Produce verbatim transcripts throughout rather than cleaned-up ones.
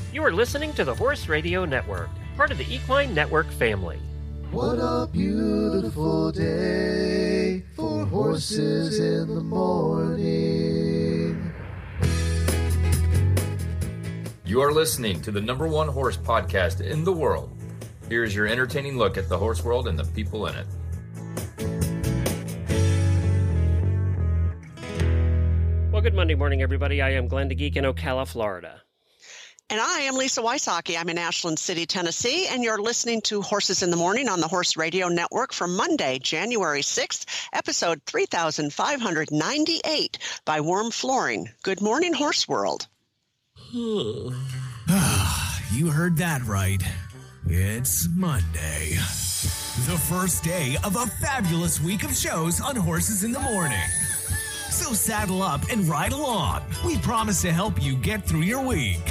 You are listening to the Horse Radio Network, part of the Equine Network family. What a beautiful day for horses in the morning. You are listening to the number one horse podcast in the world. Here is your entertaining look at the horse world and the people in it. Well, good Monday morning, everybody. I am Glenn the Geek in Ocala, Florida. And I am Lisa Wysocki. I'm in Ashland City, Tennessee, and you're listening to Horses in the Morning on the Horse Radio Network for Monday, January sixth, episode three thousand five hundred ninety-eight by Worm Flooring. Good morning, Horse World. You heard that right. It's Monday. The first day of a fabulous week of shows on Horses in the Morning. So saddle up and ride along. We promise to help you get through your week.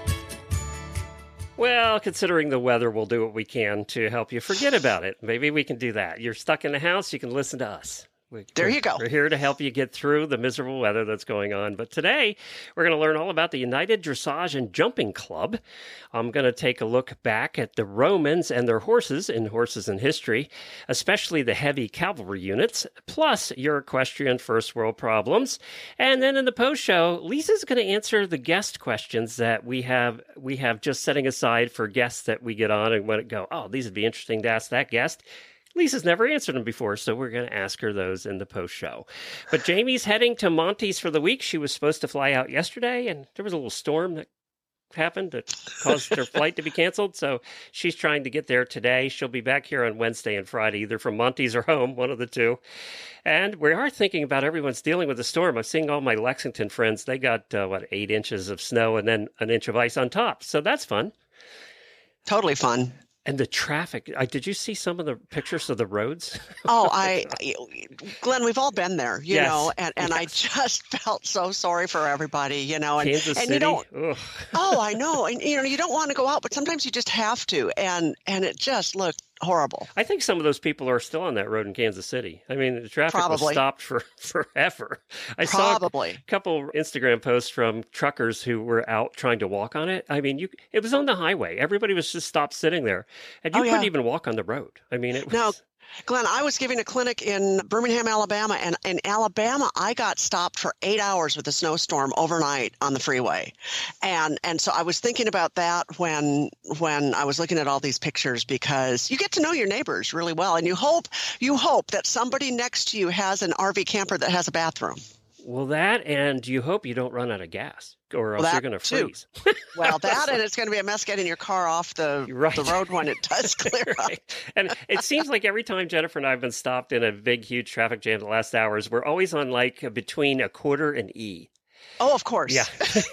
Well, considering the weather, we'll do what we can to help you forget about it. Maybe we can do that. You're stuck in the house, you can listen to us. We, there you go. We're here to help you get through the miserable weather that's going on. But today, we're going to learn all about the United Dressage and Jumping Club. I'm going to take a look back at the Romans and their horses in Horses in History, especially the heavy cavalry units, plus your equestrian first world problems. And then in the post-show, Lisa's going to answer the guest questions that we have we have just setting aside for guests that we get on and want to go, oh, these would be interesting to ask that guest. Lisa's never answered them before, so we're going to ask her those in the post-show. But Jamie's heading to Monty's for the week. She was supposed to fly out yesterday, and there was a little storm that happened that caused her flight to be canceled, so she's trying to get there today. She'll be back here on Wednesday and Friday, either from Monty's or home, one of the two. And we are thinking about everyone's dealing with the storm. I'm seeing all my Lexington friends. They got, uh, what, eight inches of snow and then an inch of ice on top, so that's fun. Totally fun. And the traffic, I, did you see some of the pictures of the roads? Oh, I, Glenn, we've all been there, you yes. know, and, and yes. I just felt so sorry for everybody, you know. And, Kansas and City? You don't, Ugh. Oh, I know. And, you know, you don't want to go out, but sometimes you just have to. And, and it just looked horrible. I think some of those people are still on that road in Kansas City. I mean, the traffic Probably. was stopped for forever. I Probably. saw a couple Instagram posts from truckers who were out trying to walk on it. I mean, you it was on the highway. Everybody was just stopped sitting there. And you oh, couldn't yeah. even walk on the road. I mean, it was... Now, Glenn, I was giving a clinic in Birmingham, Alabama, and in Alabama, I got stopped for eight hours with a snowstorm overnight on the freeway. And and so I was thinking about that when when I was looking at all these pictures, because you get to know your neighbors really well, and you hope you hope that somebody next to you has an R V camper that has a bathroom. Well, that, and you hope you don't run out of gas, or else well, you're going to freeze. Well, that, and it's going to be a mess getting your car off the, right. the road when it does clear right. up. And it seems like every time Jennifer and I have been stopped in a big, huge traffic jam the last hours, we're always on like between a quarter and E. Oh, of course. Yeah.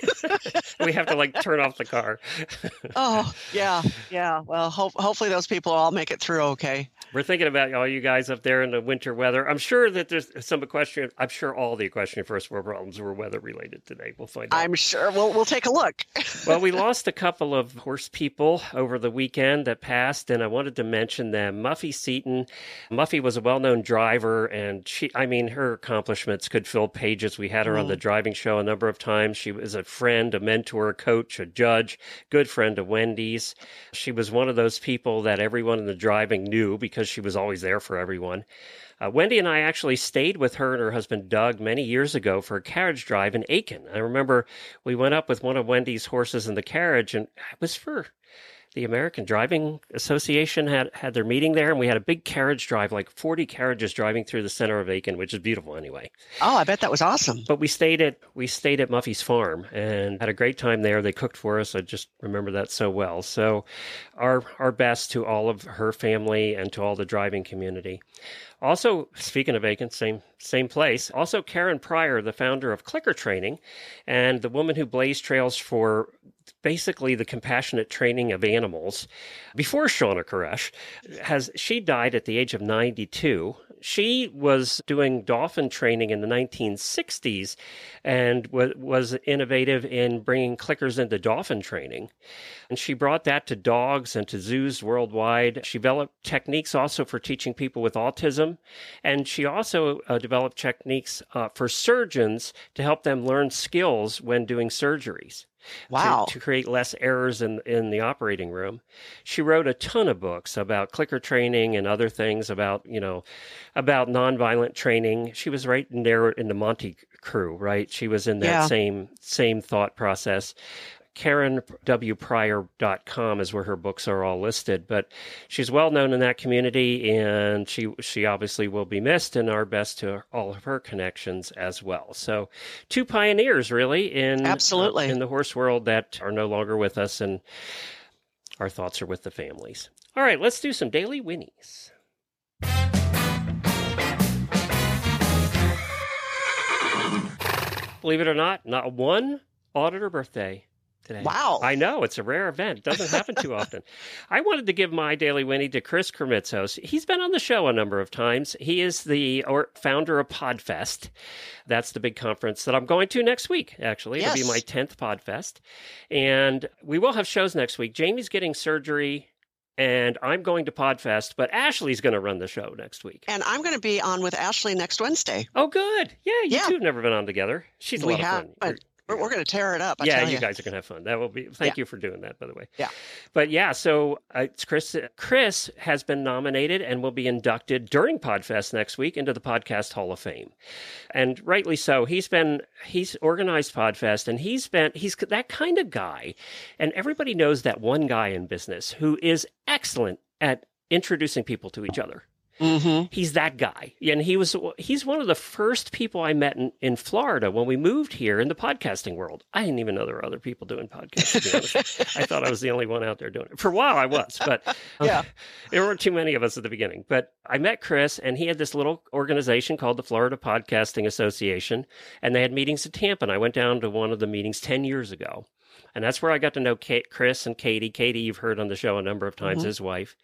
We have to like turn off the car. Oh, yeah. Yeah. Well, ho- hopefully those people all make it through okay. We're thinking about all you guys up there in the winter weather. I'm sure that there's some equestrian, I'm sure all the equestrian first world problems were weather related today. We'll find out. I'm sure. We'll, we'll take a look. Well, we lost a couple of horse people over the weekend that passed, and I wanted to mention them. Muffy Seaton. Muffy was a well-known driver, and she, I mean, her accomplishments could fill pages. We had her mm. on the driving show a number of times. She was a friend, a mentor, a coach, a judge, good friend of Wendy's. She was one of those people that everyone in the driving knew because she was always there for everyone. Uh, Wendy and I actually stayed with her and her husband Doug many years ago for a carriage drive in Aiken. I remember we went up with one of Wendy's horses in the carriage, and it was for the American Driving Association had, had their meeting there, and we had a big carriage drive, like forty carriages driving through the center of Aiken, which is beautiful anyway. Oh, I bet that was awesome. But we stayed at we stayed at Muffy's farm and had a great time there. They cooked for us. I just remember that so well. So our our best to all of her family and to all the driving community. Also, speaking of Aiken, same same place. Also, Karen Pryor, the founder of Clicker Training, and the woman who blazed trails for basically the compassionate training of animals before Shauna Koresh, has she died at the age of ninety-two. She was doing dolphin training in the nineteen sixties and w- was innovative in bringing clickers into dolphin training. And she brought that to dogs and to zoos worldwide. She developed techniques also for teaching people with autism. And she also uh, developed techniques uh, for surgeons to help them learn skills when doing surgeries. Wow. to, to create less errors in, in the operating room. She wrote a ton of books about clicker training and other things about, you know, about nonviolent training. She was right in there in the Monty crew, right? She was in that Yeah. same same thought process. Karen W Pryor dot com is where her books are all listed, but she's well known in that community, and she she obviously will be missed, and our best to all of her connections as well. So two pioneers really in Absolutely. uh, in the horse world that are no longer with us, and our thoughts are with the families. All right, let's do some daily whinnies. Believe it or not, not one auditor birthday today. Wow. I know, it's a rare event. It doesn't happen too often. I wanted to give my daily Winnie to Chris Kermitzos. He's been on the show a number of times. He is the or founder of PodFest. That's the big conference that I'm going to next week, actually. Yes. It'll be my tenth PodFest. And we will have shows next week. Jamie's getting surgery, and I'm going to PodFest, but Ashley's going to run the show next week. And I'm going to be on with Ashley next Wednesday. Oh, good. Yeah, you Yeah. two have never been on together. She's a We lot have, of fun. but You're- we're, we're going to tear it up. I yeah, tell you you guys are going to have fun. That will be. Thank Yeah. you for doing that, by the way. Yeah. But yeah, so uh, it's Chris. Chris has been nominated and will be inducted during PodFest next week into the Podcast Hall of Fame, and rightly so. He's been he's organized PodFest, and he's been he's that kind of guy, and everybody knows that one guy in business who is excellent at introducing people to each other. Mm-hmm. He's that guy. And he was he's one of the first people I met in, in Florida when we moved here in the podcasting world. I didn't even know there were other people doing podcasts, to be honest. I thought I was the only one out there doing it. For a while I was, but Yeah. there weren't too many of us at the beginning. But I met Chris, and he had this little organization called the Florida Podcasting Association, and they had meetings in Tampa, and I went down to one of the meetings ten years ago. And that's where I got to know Kate, Chris and Katie. Katie, you've heard on the show a number of times, Mhm. his wife.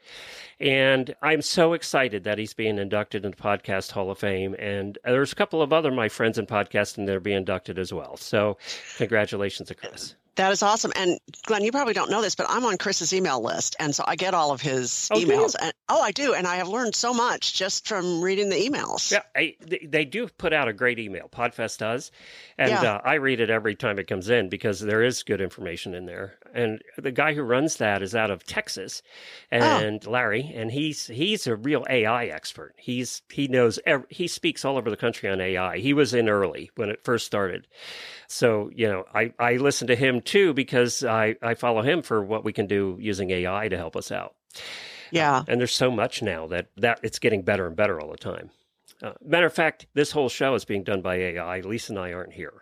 And I'm so excited that he's being inducted into Podcast Hall of Fame. And there's a couple of other my friends in podcasting that are being inducted as well. So congratulations to Chris. That is awesome. And Glenn, you probably don't know this, but I'm on Chris's email list. And so I get all of his Oh, do you? emails. And oh, I do. And I have learned so much just from reading the emails. Yeah, I, they, they do put out a great email. Podfest does. And Yeah. uh, I read it every time it comes in because there is good information in there. And the guy who runs that is out of Texas, and Larry, and he's he's a real A I expert. He's he knows ev- he speaks all over the country on A I. He was in early when it first started. So, you know, I, I listen to him too because I, I follow him for what we can do using A I to help us out. Yeah. And there's so much now that, that it's getting better and better all the time. Uh, matter of fact, this whole show is being done by A I. Lisa and I aren't here.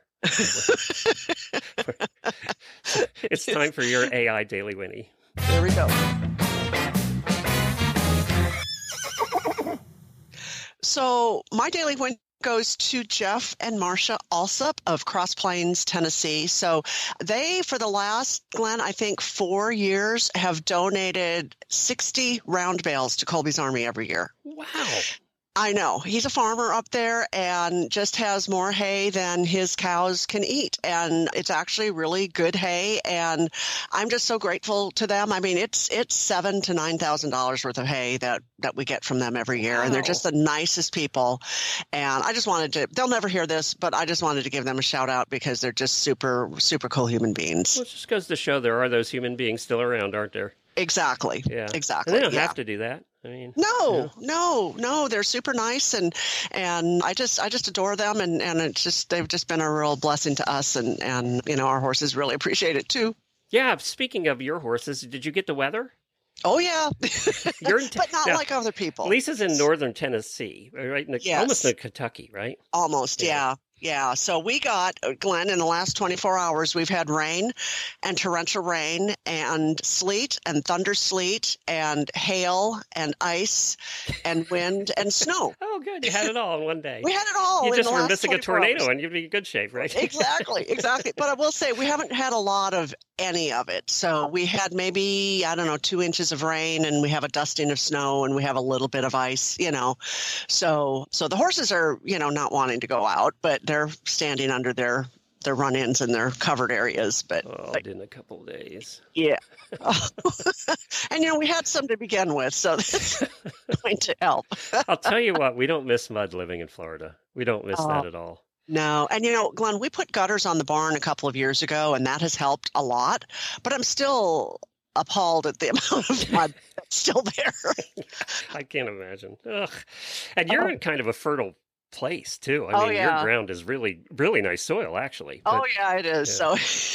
It's time for your A I Daily Winnie. There we go. So my daily win goes to Jeff and Marcia Alsup of Cross Plains, Tennessee. So they, for the last, Glenn, I think four years, have donated sixty round bales to Colby's Army every year. Wow. I know. He's a farmer up there and just has more hay than his cows can eat. And it's actually really good hay. And I'm just so grateful to them. I mean, it's it's seven to nine thousand dollars worth of hay that, that we get from them every year. And they're Wow. just the nicest people. And I just wanted to, they'll never hear this, but I just wanted to give them a shout out because they're just super, super cool human beings. Well, it just goes to show there are those human beings still around, aren't there? Exactly. Yeah. Exactly. And they don't yeah. have to do that. I mean, No, no, no. They're super nice, and and I just I just adore them, and, and it's just they've just been a real blessing to us, and, and you know our horses really appreciate it too. yeah. Speaking of your horses, did you get the weather? Oh yeah, You're in but not now, like other people. Lisa's in northern Tennessee, right? In the, Yes. Almost in Kentucky, right? Almost, Yeah. yeah. Yeah, so we got, Glenn, in the last twenty-four hours, we've had rain and torrential rain and sleet and thunder sleet and hail and ice and wind and snow. Oh, good. You had it all in one day. We had it all. You in just the were last missing a twenty-four tornado hours. and you'd be in good shape, right? Exactly, exactly. But I will say we haven't had a lot of any of it. So we had maybe, I don't know, two inches of rain, and we have a dusting of snow, and we have a little bit of ice, you know. So so the horses are, you know, not wanting to go out, but they're standing under their their run-ins and their covered areas. But, Oh, but in a couple of days. yeah. And, you know, we had some to begin with, so that's going to help. I'll tell you what, we don't miss mud living in Florida. We don't miss Oh. that at all. No. And, you know, Glenn, we put gutters on the barn a couple of years ago, and that has helped a lot. But I'm still appalled at the amount of mud that's still there. I can't imagine. Ugh. And you're Oh. in kind of a fertile place, too. I Oh, mean, yeah. your ground is really, really nice soil, actually. Oh But- yeah, it is. So,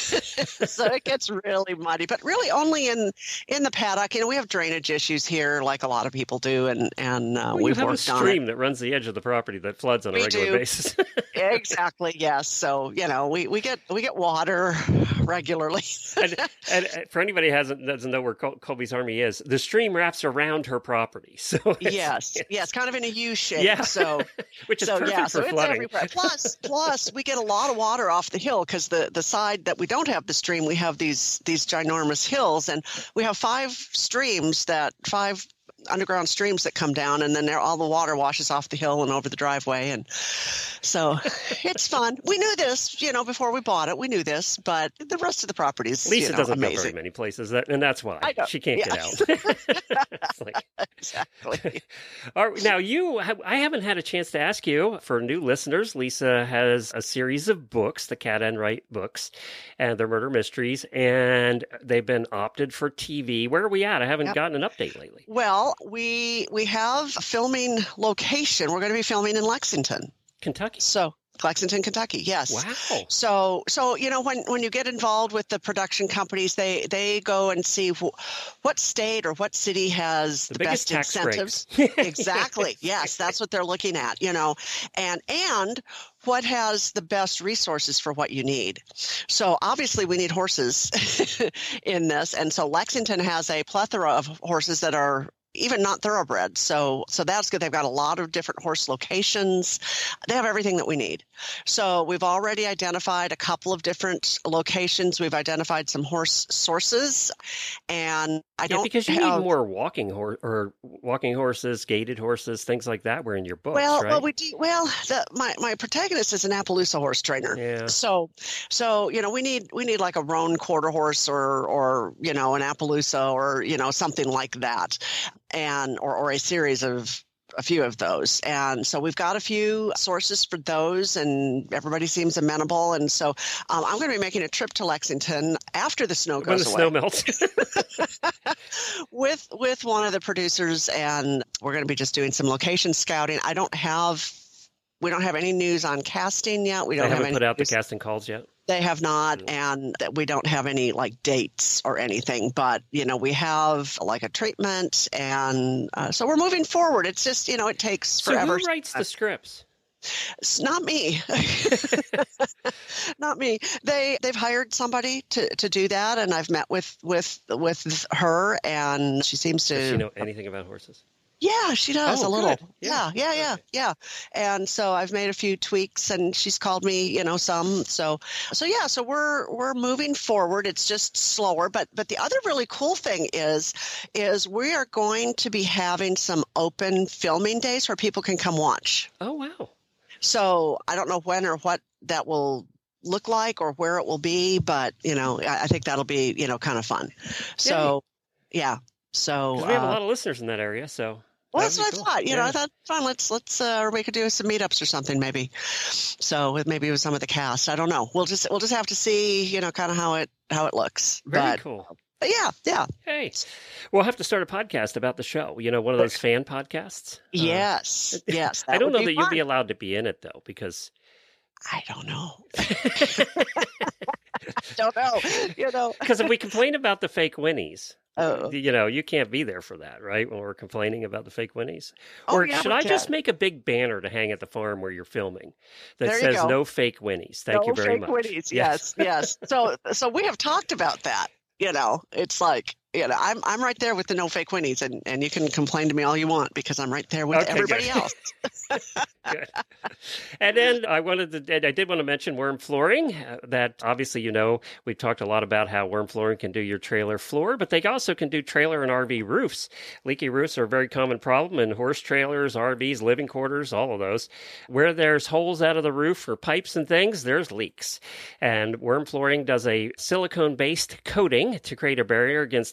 so it gets really muddy, but really only in in the paddock. You know, we have drainage issues here, like a lot of people do, and and uh, Well, you we've have a worked on it. stream that runs the edge of the property that floods on a We regular do. basis. Exactly. Yes. So you know, we, we get we get water regularly. and, and uh, for anybody who hasn't doesn't know where Col- Colby's Army is, the stream wraps around her property. So it's- Yes. Yes. Kind of in a U shape. Yeah. So. which is So perfect yeah, for so it's flooding. everywhere. Plus, plus we get a lot of water off the hill because the the side that we don't have the stream, we have these these ginormous hills, and we have five streams that five underground streams that come down, and then there all the water washes off the hill and over the driveway, and so it's fun. We knew this, you know, before we bought it. We knew this, but the rest of the properties, Lisa you know, doesn't go very amazing. many places, that, and that's why I know. she can't Yeah. get out. It's like, Exactly. All right, now, you, I haven't had a chance to ask you, for new listeners, Lisa has a series of books, the Cat Enright books, and they're murder mysteries, and they've been opted for T V. Where are we at? I haven't Yep. gotten an update lately. Well, we we have a filming location. We're going to be filming in Lexington. Kentucky. So Lexington, Kentucky. Yes. Wow. So, so you know, when, when you get involved with the production companies, they they go and see wh- what state or what city has The the, biggest best tax incentives. breaks. Exactly. Yes, that's what they're looking at. You know, and and what has the best resources for what you need. So obviously, we need horses in this, and so Lexington has a plethora of horses that are even not thoroughbred. So so that's good. They've got a lot of different horse locations. They have everything that we need. So we've already identified a couple of different locations. We've identified some horse sources, and I Yeah, don't because you have, need more walking hor- or walking horses, gaited horses, things like that were in your books, well, right? well, we do. Well, the, my my protagonist is an Appaloosa horse trainer. Yeah. So, so you know, we need we need like a roan quarter horse or or you know an Appaloosa or you know something like that, and or or a series of a few of those. And so we've got a few sources for those, and everybody seems amenable. And so um, I'm going to be making a trip to Lexington after the snow when goes the away snow melts. with with one of the producers, and we're going to be just doing some location scouting. I don't have. We don't have any news on casting yet. We They don't have haven't any put out the news- casting calls yet. They have not, and that we don't have any like dates or anything. But you know, we have like a treatment, and uh, so we're moving forward. It's just you know, it takes So forever. who writes the scripts? It's not me, not me. They they've hired somebody to, to do that, and I've met with with with her, and she seems to Does she know anything about horses? Yeah, she does Oh, a little. good. Yeah, Yeah. yeah, yeah, yeah. And so I've made a few tweaks, and she's called me, you know, some. So, so yeah, so we're we're moving forward. It's just slower, but but the other really cool thing is, is we are going to be having some open filming days where people can come watch. Oh, wow. So I don't know when or what that will look like or where it will be, but you know, I, I think that'll be you know kind of fun. So, yeah. So 'Cause we have a uh, lot of listeners in that area, so. Well, that'd that's be what cool. I thought. You Yeah. know, I thought, fine, let's let's uh, or we could do some meetups or something, maybe. So with maybe with some of the cast, I don't know. We'll just we'll just have to see, you know, kind of how it how it looks. Very but, cool. but yeah, yeah, Hey, we'll have to start a podcast about the show. You know, one of those fan podcasts. Uh, yes, yes. I don't would know be that you'll fun. be allowed to be in it though, because I don't know. don't know. You know. because if we complain about the fake Winnies, Oh. you know, you can't be there for that, right? When we're complaining about the fake Winnies. Oh, Or yeah, should we I just can. make a big banner to hang at the farm where you're filming that There you says go. no fake Winnies? Thank no you very fake much. Winnies. Yes, yes. So so we have talked about that. You know, it's like. You know, I'm I'm right there with the no fake Winnies, and, and you can complain to me all you want because I'm right there with Okay, everybody good. else. Good. And then I wanted to, I did want to mention worm flooring. Uh, that obviously, you know, we've talked a lot about how worm flooring can do your trailer floor, but they also can do trailer and R V roofs. Leaky roofs are a very common problem in horse trailers, R Vs, living quarters, all of those. Where there's holes out of the roof for pipes and things, there's leaks. And worm flooring does a silicone-based coating to create a barrier against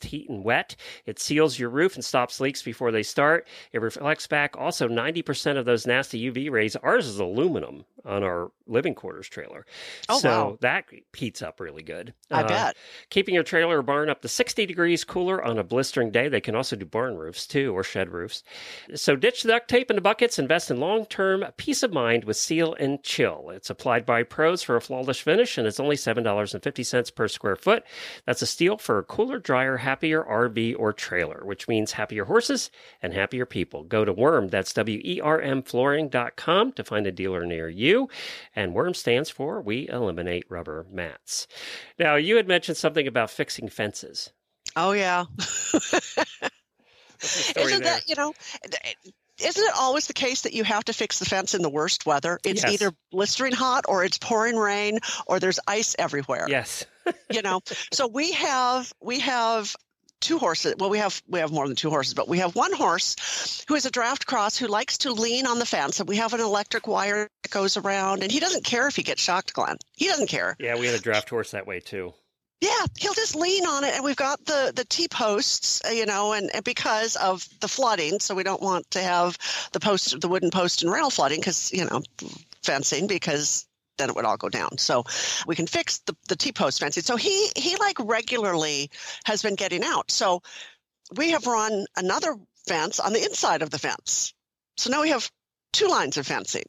heat and wet. It seals your roof and stops leaks before they start. It reflects back also ninety percent of those nasty U V rays. Ours is aluminum on our living quarters trailer. Oh, so wow. that heats up really good. I Uh, bet. Keeping your trailer or barn up to sixty degrees cooler on a blistering day. They can also do barn roofs too, or shed roofs. So ditch the duct tape into buckets. Invest in long-term peace of mind with Seal and Chill. It's applied by pros for a flawless finish, and it's only seven dollars and fifty cents per square foot. That's a steal for a cooler, drier, happier R V or trailer, which means happier horses and happier people. Go to Worm, that's W E R M flooring dot com to find a dealer near you. And Worm stands for We Eliminate Rubber Mats. Now, you had mentioned something about fixing fences. Oh, yeah. What's the story Isn't there? that, you know, isn't it always the case that you have to fix the fence in the worst weather? It's Yes. either blistering hot or it's pouring rain or there's ice everywhere. Yes. You know, so we have, we have two horses. Well, we have, we have more than two horses, but we have one horse who is a draft cross who likes to lean on the fence, and we have an electric wire that goes around, and he doesn't care if he gets shocked, Glenn. He doesn't care. Yeah, we had a draft horse that way too. Yeah, he'll just lean on it, and we've got the the T-posts, uh, you know, and, and because of the flooding, so we don't want to have the post, the wooden post and rail flooding, because, you know, fencing, because then it would all go down. So we can fix the, the T-post fencing. So he he like regularly has been getting out. So we have run another fence on the inside of the fence. So now we have two lines of fencing.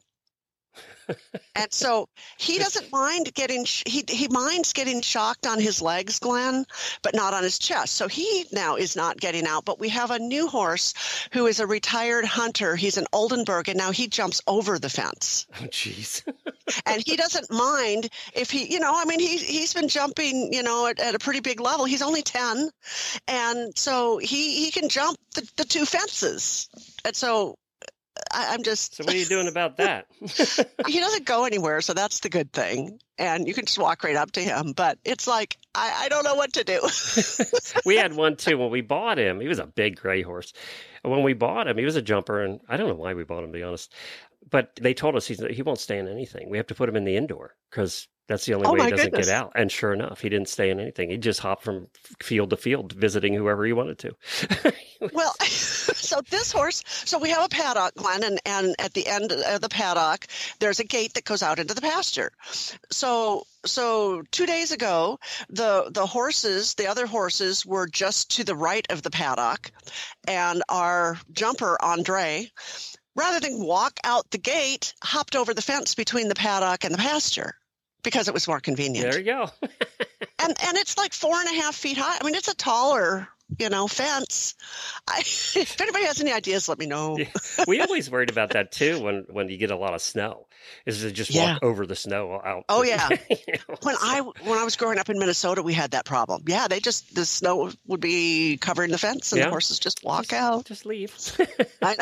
And so he doesn't mind getting, he he minds getting shocked on his legs, Glenn, but not on his chest. So he now is not getting out. But we have a new horse who is a retired hunter. He's an Oldenburg, and now he jumps over the fence. Oh, jeez. And he doesn't mind if he, you know, I mean, he, he's been jumping, you know, at, at a pretty big level. He's only ten. And so he, he can jump the, the two fences. And so I, I'm just, So what are you doing about that? he doesn't go anywhere. So that's the good thing. And you can just walk right up to him. But it's like, I, I don't know what to do. We had one too when we bought him. He was a big gray horse. And when we bought him, he was a jumper, and I don't know why we bought him, to be honest. But they told us he's, he won't stay in anything. We have to put him in the indoor because that's the only Oh, way he my doesn't goodness. get out. And sure enough, he didn't stay in anything. He just hopped from field to field, visiting whoever he wanted to. Well, so this horse, so we have a paddock, Glenn, and, and at the end of the paddock, there's a gate that goes out into the pasture. So so two days ago, the the horses, the other horses were just to the right of the paddock, and our jumper, Andre, rather than walk out the gate, hopped over the fence between the paddock and the pasture because it was more convenient. There you go. And and it's like four and a half feet high. I mean, it's a taller, you know, fence. I, if anybody has any ideas, let me know. Yeah. We always worried about that too when, when you get a lot of snow, is to just Yeah. walk over the snow out. Oh, yeah. You know, When so- I when I was growing up in Minnesota, we had that problem. Yeah, they just the snow would be covering the fence, and Yeah. the horses just walk out. Just leave. I,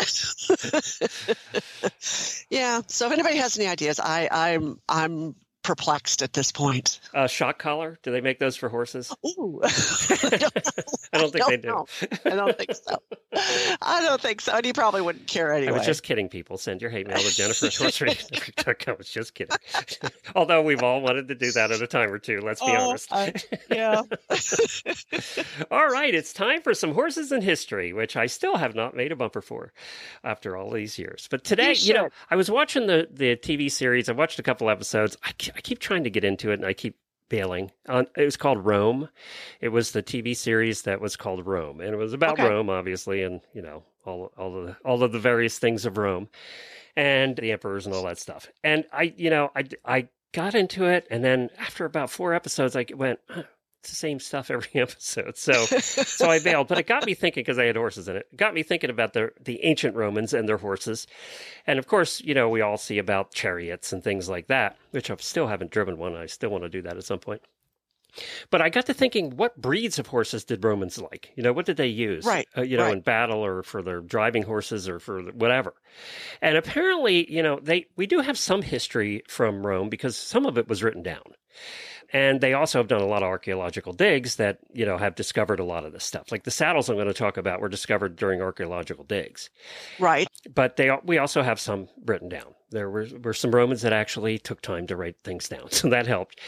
yeah. So if anybody has any ideas, I I'm I'm perplexed at this point. uh, shock collar, do they make those for horses? Ooh. I don't think they do. know. I don't think so. I don't think so. And he probably wouldn't care anyway. I was just kidding, people. Send your hate mail to Jennifer at horse radio network dot com. I was just kidding. Although we've all wanted to do that at a time or two, let's be Oh, honest. I- yeah. All right, it's time for some horses in history, which I still have not made a bumper for after all these years. But today, You you, know, should. I was watching the, the T V series. I watched a couple episodes. I, ke- I keep trying to get into it, and I keep bailing. On, it was called Rome. It was the T V series that was called Rome, and it was about Okay. Rome, obviously, and you know all all of the, all of the various things of Rome, and the emperors and all that stuff. And I, you know, I I got into it, and then after about four episodes, I went, "Huh, it's the same stuff every episode. So so I bailed. But it got me thinking, because I had horses in it. It got me thinking about the the ancient Romans and their horses. And of course, you know, we all see about chariots and things like that, which I still haven't driven one. I still want to do that at some point. But I got to thinking, what breeds of horses did Romans like? You know, what did they use? Right, Uh, you know, right. in battle, or for their driving horses, or for whatever. And apparently, you know, they we do have some history from Rome, because some of it was written down. And they also have done a lot of archaeological digs that, you know, have discovered a lot of this stuff. Like the saddles I'm going to talk about were discovered during archaeological digs. Right. But they we also have some written down. There were, were some Romans that actually took time to write things down, so that helped.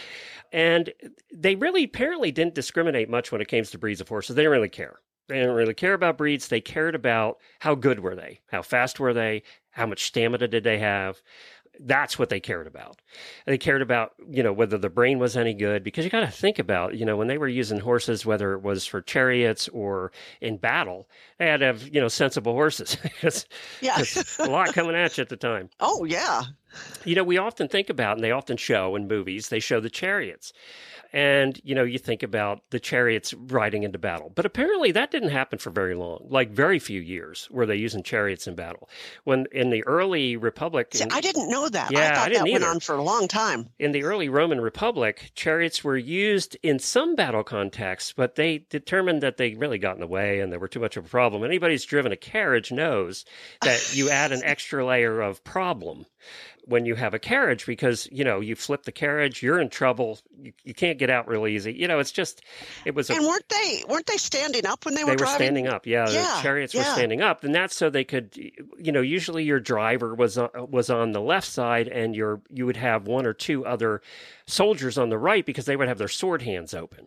And they really apparently didn't discriminate much when it came to breeds of horses. They didn't really care. They didn't really care about breeds. They cared about how good were they, how fast were they, how much stamina did they have. That's what they cared about. They cared about, you know, whether the brain was any good, because you got to think about, you know, when they were using horses, whether it was for chariots or in battle, they had to have, you know, sensible horses. because, Yeah. because a lot coming at you at the time. Oh, yeah. You know, we often think about, and they often show in movies, they show the chariots. And, you know, you think about the chariots riding into battle. But apparently that didn't happen for very long, like very few years were they using chariots in battle. When in the early Republic... See, in, I didn't know that. Yeah, I I thought didn't that went either. on for a long time. in the early Roman Republic, chariots were used in some battle contexts, but they determined that they really got in the way and they were too much of a problem. Anybody who's driven a carriage knows that you add an extra layer of problem when you have a carriage, because, you know, you flip the carriage, you're in trouble. You, you can't get out real easy. You know, it's just, it was a... And weren't they weren't they standing up when they were They were driving? standing up, yeah. Yeah, The chariots were yeah. standing up, and that's so they could, you know. Usually, your driver was on, was on the left side, and your you would have one or two other soldiers on the right because they would have their sword hands open,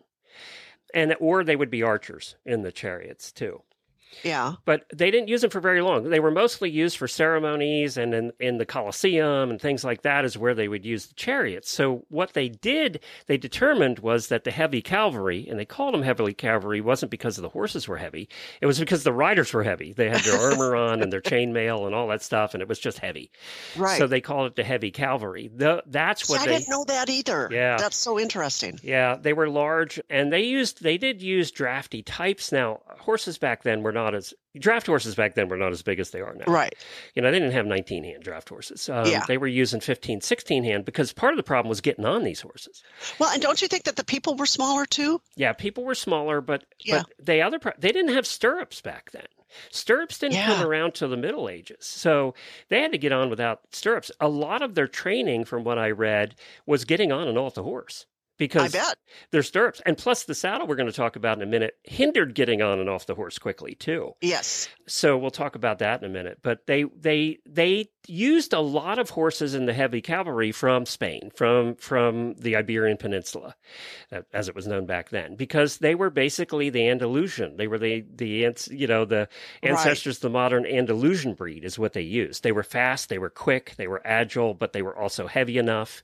and or they would be archers in the chariots too. Yeah. But they didn't use them for very long. They were mostly used for ceremonies, and in, in the Colosseum and things like that is where they would use the chariots. So what they did, they determined was that the heavy cavalry, and they called them heavy cavalry, wasn't because the horses were heavy. It was because the riders were heavy. They had their armor on and their chainmail and all that stuff, and it was just heavy. Right. So they called it the heavy cavalry. The, that's See, what I they... didn't know that either. Yeah. That's so interesting. Yeah, they were large, and they used they did use drafty types. Now, horses back then were not as draft horses back then were not as big as they are now. Right. You know, they didn't have nineteen hand draft horses. Um, Yeah. They were using fifteen, sixteen hand because part of the problem was getting on these horses. Well, and don't you think that the people were smaller too? Yeah, people were smaller, but Yeah. but they other pro- they didn't have stirrups back then. Stirrups didn't Yeah. come around till the Middle Ages, so they had to get on without stirrups. A lot of their training, from what I read, was getting on and off the horse. Because I bet. their stirrups, and plus the saddle we're going to talk about in a minute, hindered getting on and off the horse quickly too. Yes. So we'll talk about that in a minute. But they they they used a lot of horses in the heavy cavalry from Spain, from from the Iberian Peninsula, uh, as it was known back then, because they were basically the Andalusian. They were the the ans- you know the ancestors of the modern Andalusian breed is what they used. They were fast, they were quick, they were agile, but they were also heavy enough.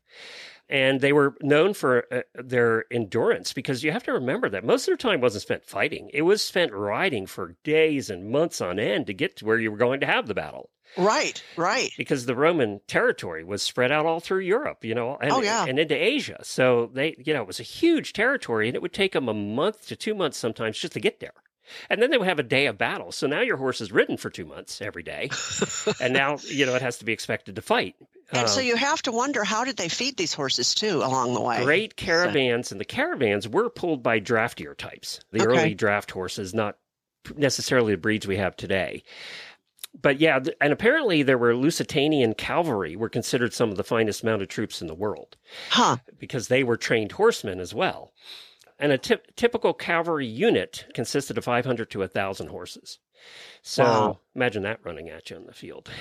And they were known for uh, their endurance, because you have to remember that most of their time wasn't spent fighting. It was spent riding for days and months on end to get to where you were going to have the battle. Right. Right. Because the Roman territory was spread out all through Europe, you know, and, Oh, yeah. and into Asia. So they, you know, it was a huge territory, and it would take them a month to two months sometimes just to get there. And then they would have a day of battle. So now your horse is ridden for two months every day. And now, you know, it has to be expected to fight. And so Um, you have to wonder, how did they feed these horses too along the way? Great caravans, and the caravans were pulled by draftier types, the Okay. early draft horses, not necessarily the breeds we have today. But yeah, th- and apparently there were Lusitanian cavalry were considered some of the finest mounted troops in the world Huh. because they were trained horsemen as well. And a typ- typical cavalry unit consisted of five hundred to one thousand horses. So Wow. imagine that running at you in the field.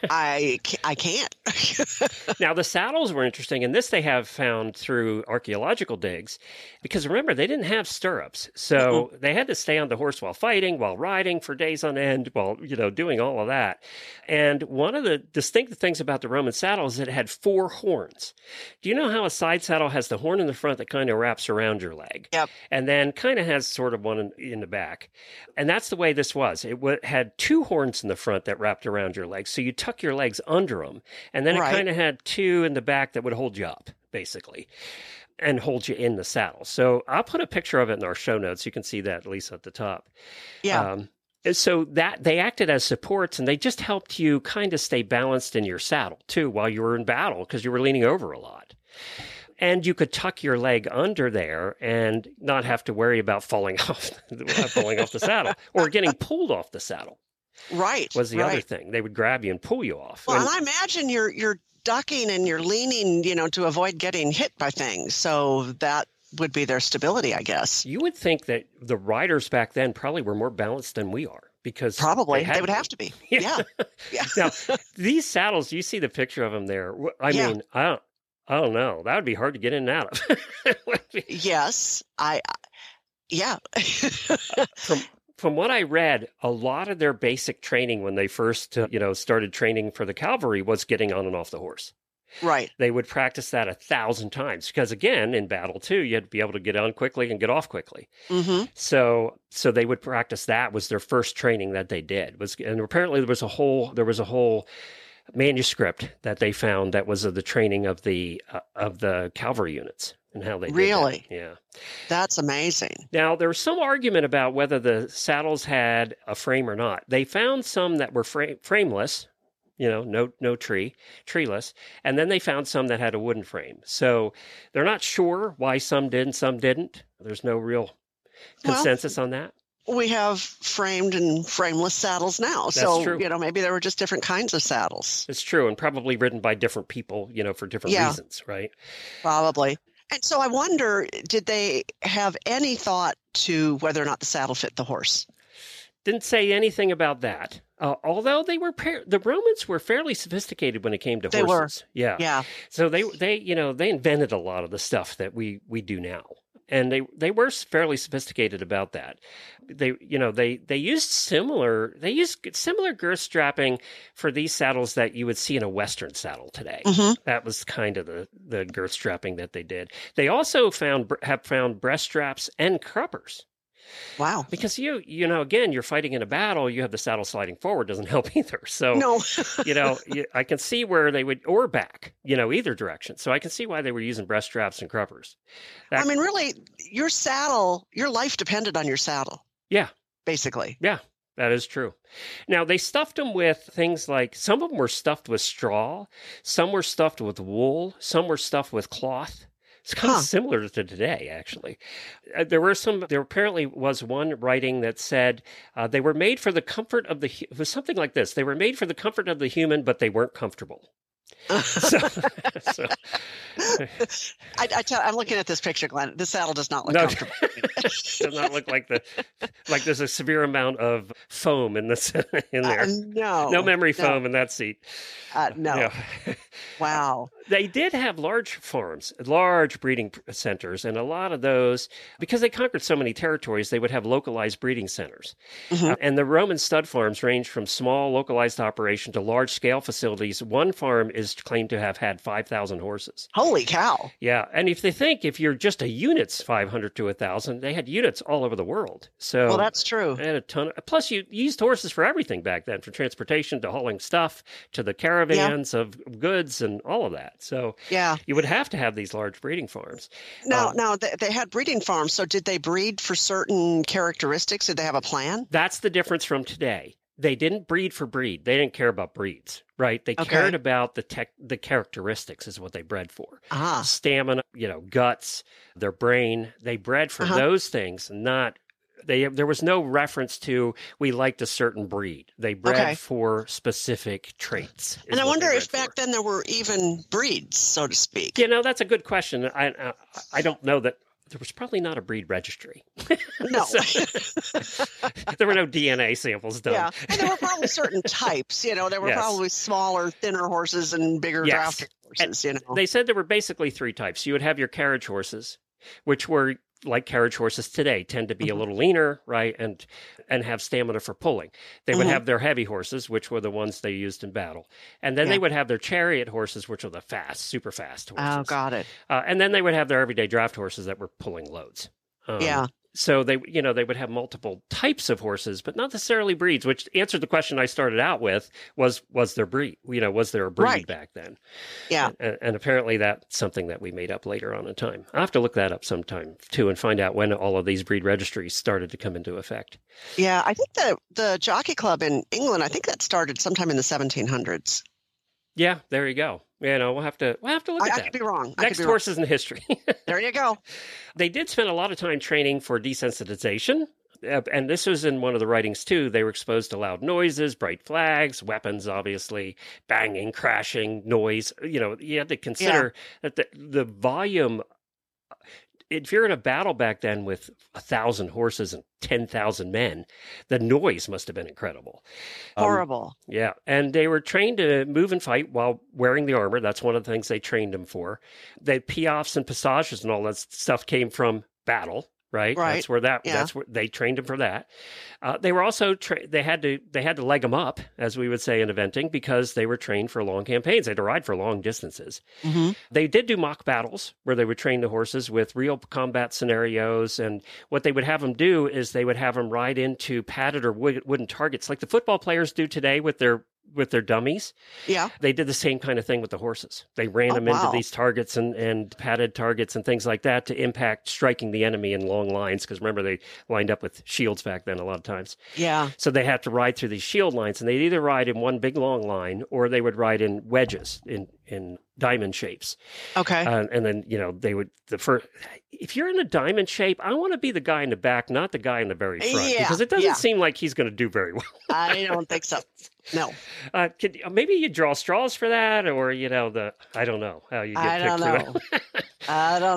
I, ca- I can't. Now, the saddles were interesting, and this they have found through archaeological digs, because remember, they didn't have stirrups. So they had to stay on the horse while fighting, while riding for days on end, while, you know, doing all of that. And one of the distinctive things about the Roman saddle is that it had four horns. Do you know how a side saddle has the horn in the front that kind of wraps around your leg? Yep. And then kind of has sort of one in, in the back. And that's the way this was. It w- had two horns in the front that wrapped around your legs. So you tuck your legs under them. And then Right. it kind of had two in the back that would hold you up, basically, and hold you in the saddle. So I'll put a picture of it in our show notes. You can see that at least at the top. Yeah. Um, and so that they acted as supports, and they just helped you kind of stay balanced in your saddle too while you were in battle, because you were leaning over a lot. And you could tuck your leg under there and not have to worry about falling off, falling off the saddle or getting pulled off the saddle. right. Was the right. other thing. They would grab you and pull you off. Well, And- and I imagine you're you're ducking and you're leaning, you know, to avoid getting hit by things. So that would be their stability, I guess. You would think that the riders back then probably were more balanced than we are, because Probably. had They would have to be. Yeah. Yeah. Yeah. Now, these saddles, you see the picture of them there. Wh- I Yeah. mean, I don't, I don't know. That would be hard to get in and out of. Yes, I, yeah. from from what I read, a lot of their basic training when they first, uh, you know, started training for the cavalry was getting on and off the horse. Right. They would practice that a thousand times because, again, in battle too, you had to be able to get on quickly and get off quickly. Mm-hmm. So, so they would practice. That was their first training that they did. Was and apparently there was a whole there was a whole manuscript that they found that was of the training of the uh, of the cavalry units and how they did Really? that. Yeah. That's amazing. Now, there was some argument about whether the saddles had a frame or not. They found some that were frame, frameless, you know, no no tree, treeless, and then they found some that had a wooden frame. So they're not sure why some did and some didn't. There's no real consensus well, on that. We have framed and frameless saddles now. That's so, true. you know, maybe there were just different kinds of saddles. It's true, and probably ridden by different people, you know, for different Yeah. reasons, right? Probably. And so I wonder, did they have any thought to whether or not the saddle fit the horse? Didn't say anything about that. Uh, although they were, par- the Romans were fairly sophisticated when it came to They were. horses. Yeah. Yeah. So they, they, you know, they invented a lot of the stuff that we, we do now. And they, they were fairly sophisticated about that. They, you know, they, they used similar, they used similar girth strapping for these saddles that you would see in a Western saddle today. Mm-hmm. That was kind of the, the girth strapping that they did. They also found, have found breast straps and cruppers. Wow. Because you, you know, again, you're fighting in a battle, you have the saddle sliding forward, doesn't help either. So, No. you know, you, I can see where they would, or back, you know, either direction. So I can see why they were using breast straps and cruppers. That, I mean, really, your saddle, your life depended on your saddle. Yeah. Basically. Yeah, that is true. Now, they stuffed them with things like, some of them were stuffed with straw, some were stuffed with wool, some were stuffed with cloth. It's kind Huh. of similar to today, actually. Uh, there were some, there apparently was one writing that said uh, they were made for the comfort of the, hu- it was something like this. They were made for the comfort of the human, but they weren't comfortable. so, so I, I tell, I'm looking at this picture, Glenn. This saddle does not look no, comfortable. does not look like the, like there's a severe amount of foam in this, in there. Uh, no. no memory no. foam in that seat. Uh, no. Yeah. Wow. They did have large farms, large breeding p- centers, and a lot of those, because they conquered so many territories, they would have localized breeding centers. Mhm. Uh, and the Roman stud farms ranged from small localized operation to large scale facilities. One farm is claimed to have had five thousand horses. Holy cow. Yeah. And if they think if you're just a unit's five hundred to one thousand, they had units all over the world. So Well, that's true. they had a ton of, plus you used horses for everything back then, from transportation to hauling stuff to the caravans of goods and all of that. So Yeah. you would have to have these large breeding farms. Now, Uh, now they, they had breeding farms. So did they breed for certain characteristics? Did they have a plan? That's the difference from today. They didn't breed for breed. They didn't care about breeds, right? They Okay. cared about the tech, the characteristics is what they bred for. Ah. Stamina, you know, guts, their brain. They bred for Uh-huh. those things, not they. There was no reference to we liked a certain breed. They bred Okay. for specific traits. is And I what they wonder if bred for. back then there were even breeds, so to speak. You know, that's a good question. I I, I don't know that. There was probably not a breed registry. No. So- there were no D N A samples done. Yeah. And there were probably certain types. You know, there were Yes. probably smaller, thinner horses and bigger Yes. drafted horses, you know. They said there were basically three types. You would have your carriage horses, which were like carriage horses today, tend to be a Mhm. little leaner, right, and and have stamina for pulling. They would Mhm. have their heavy horses, which were the ones they used in battle, and then Yeah. they would have their chariot horses, which are the fast, super fast horses. Oh, got it. Uh, and then they would have their everyday draft horses that were pulling loads. Um, Yeah. So they, you know, they would have multiple types of horses, but not necessarily breeds. Which answered the question I started out with: was was there breed? You know, was there a breed Right. back then? Yeah. And, and apparently that's something that we made up later on in time. I'll have to look that up sometime too and find out when all of these breed registries started to come into effect. Yeah. I think the, the Jockey Club in England, I think that started sometime in the seventeen hundreds. Yeah, there you go. You know, we'll have to we'll have to look I, at I that. could be wrong. I Next could be horses in history. wrong. There you go. They did spend a lot of time training for desensitization. Uh, and this was in one of the writings too. They were exposed to loud noises, bright flags, weapons, obviously, banging, crashing, noise. You know, you had to consider that the, the volume if you're in a battle back then with a thousand horses and ten thousand men, the noise must have been incredible. Um, Horrible. yeah. And they were trained to move and fight while wearing the armor. That's one of the things they trained them for. The piafs and passages and all that stuff came from battle. Right? Right. That's where that. Yeah. That's where they trained them for that. Uh, they were also tra- they had to they had to leg them up, as we would say in eventing, because they were trained for long campaigns. They had to ride for long distances. Mm-hmm. They did do mock battles where they would train the horses with real combat scenarios, and what they would have them do is they would have them ride into padded or wood, wooden targets, like the football players do today with their with their dummies. Yeah. They did the same kind of thing with the horses. They ran Oh, them wow. into these targets and, and padded targets and things like that to impact striking the enemy in long lines. Because remember, they lined up with shields back then a lot of times. Yeah. So they had to ride through these shield lines, and they'd either ride in one big long line or they would ride in wedges in, in diamond shapes. Okay. Uh, and then, you know, they would, the first, if you're in a diamond shape, I want to be the guy in the back, not the guy in the very front, Yeah, because it doesn't yeah. seem like he's going to do very well. I don't think so. No. Uh, could, maybe you draw straws for that, or, you know, the, I don't know how you get I picked don't for know. that. I don't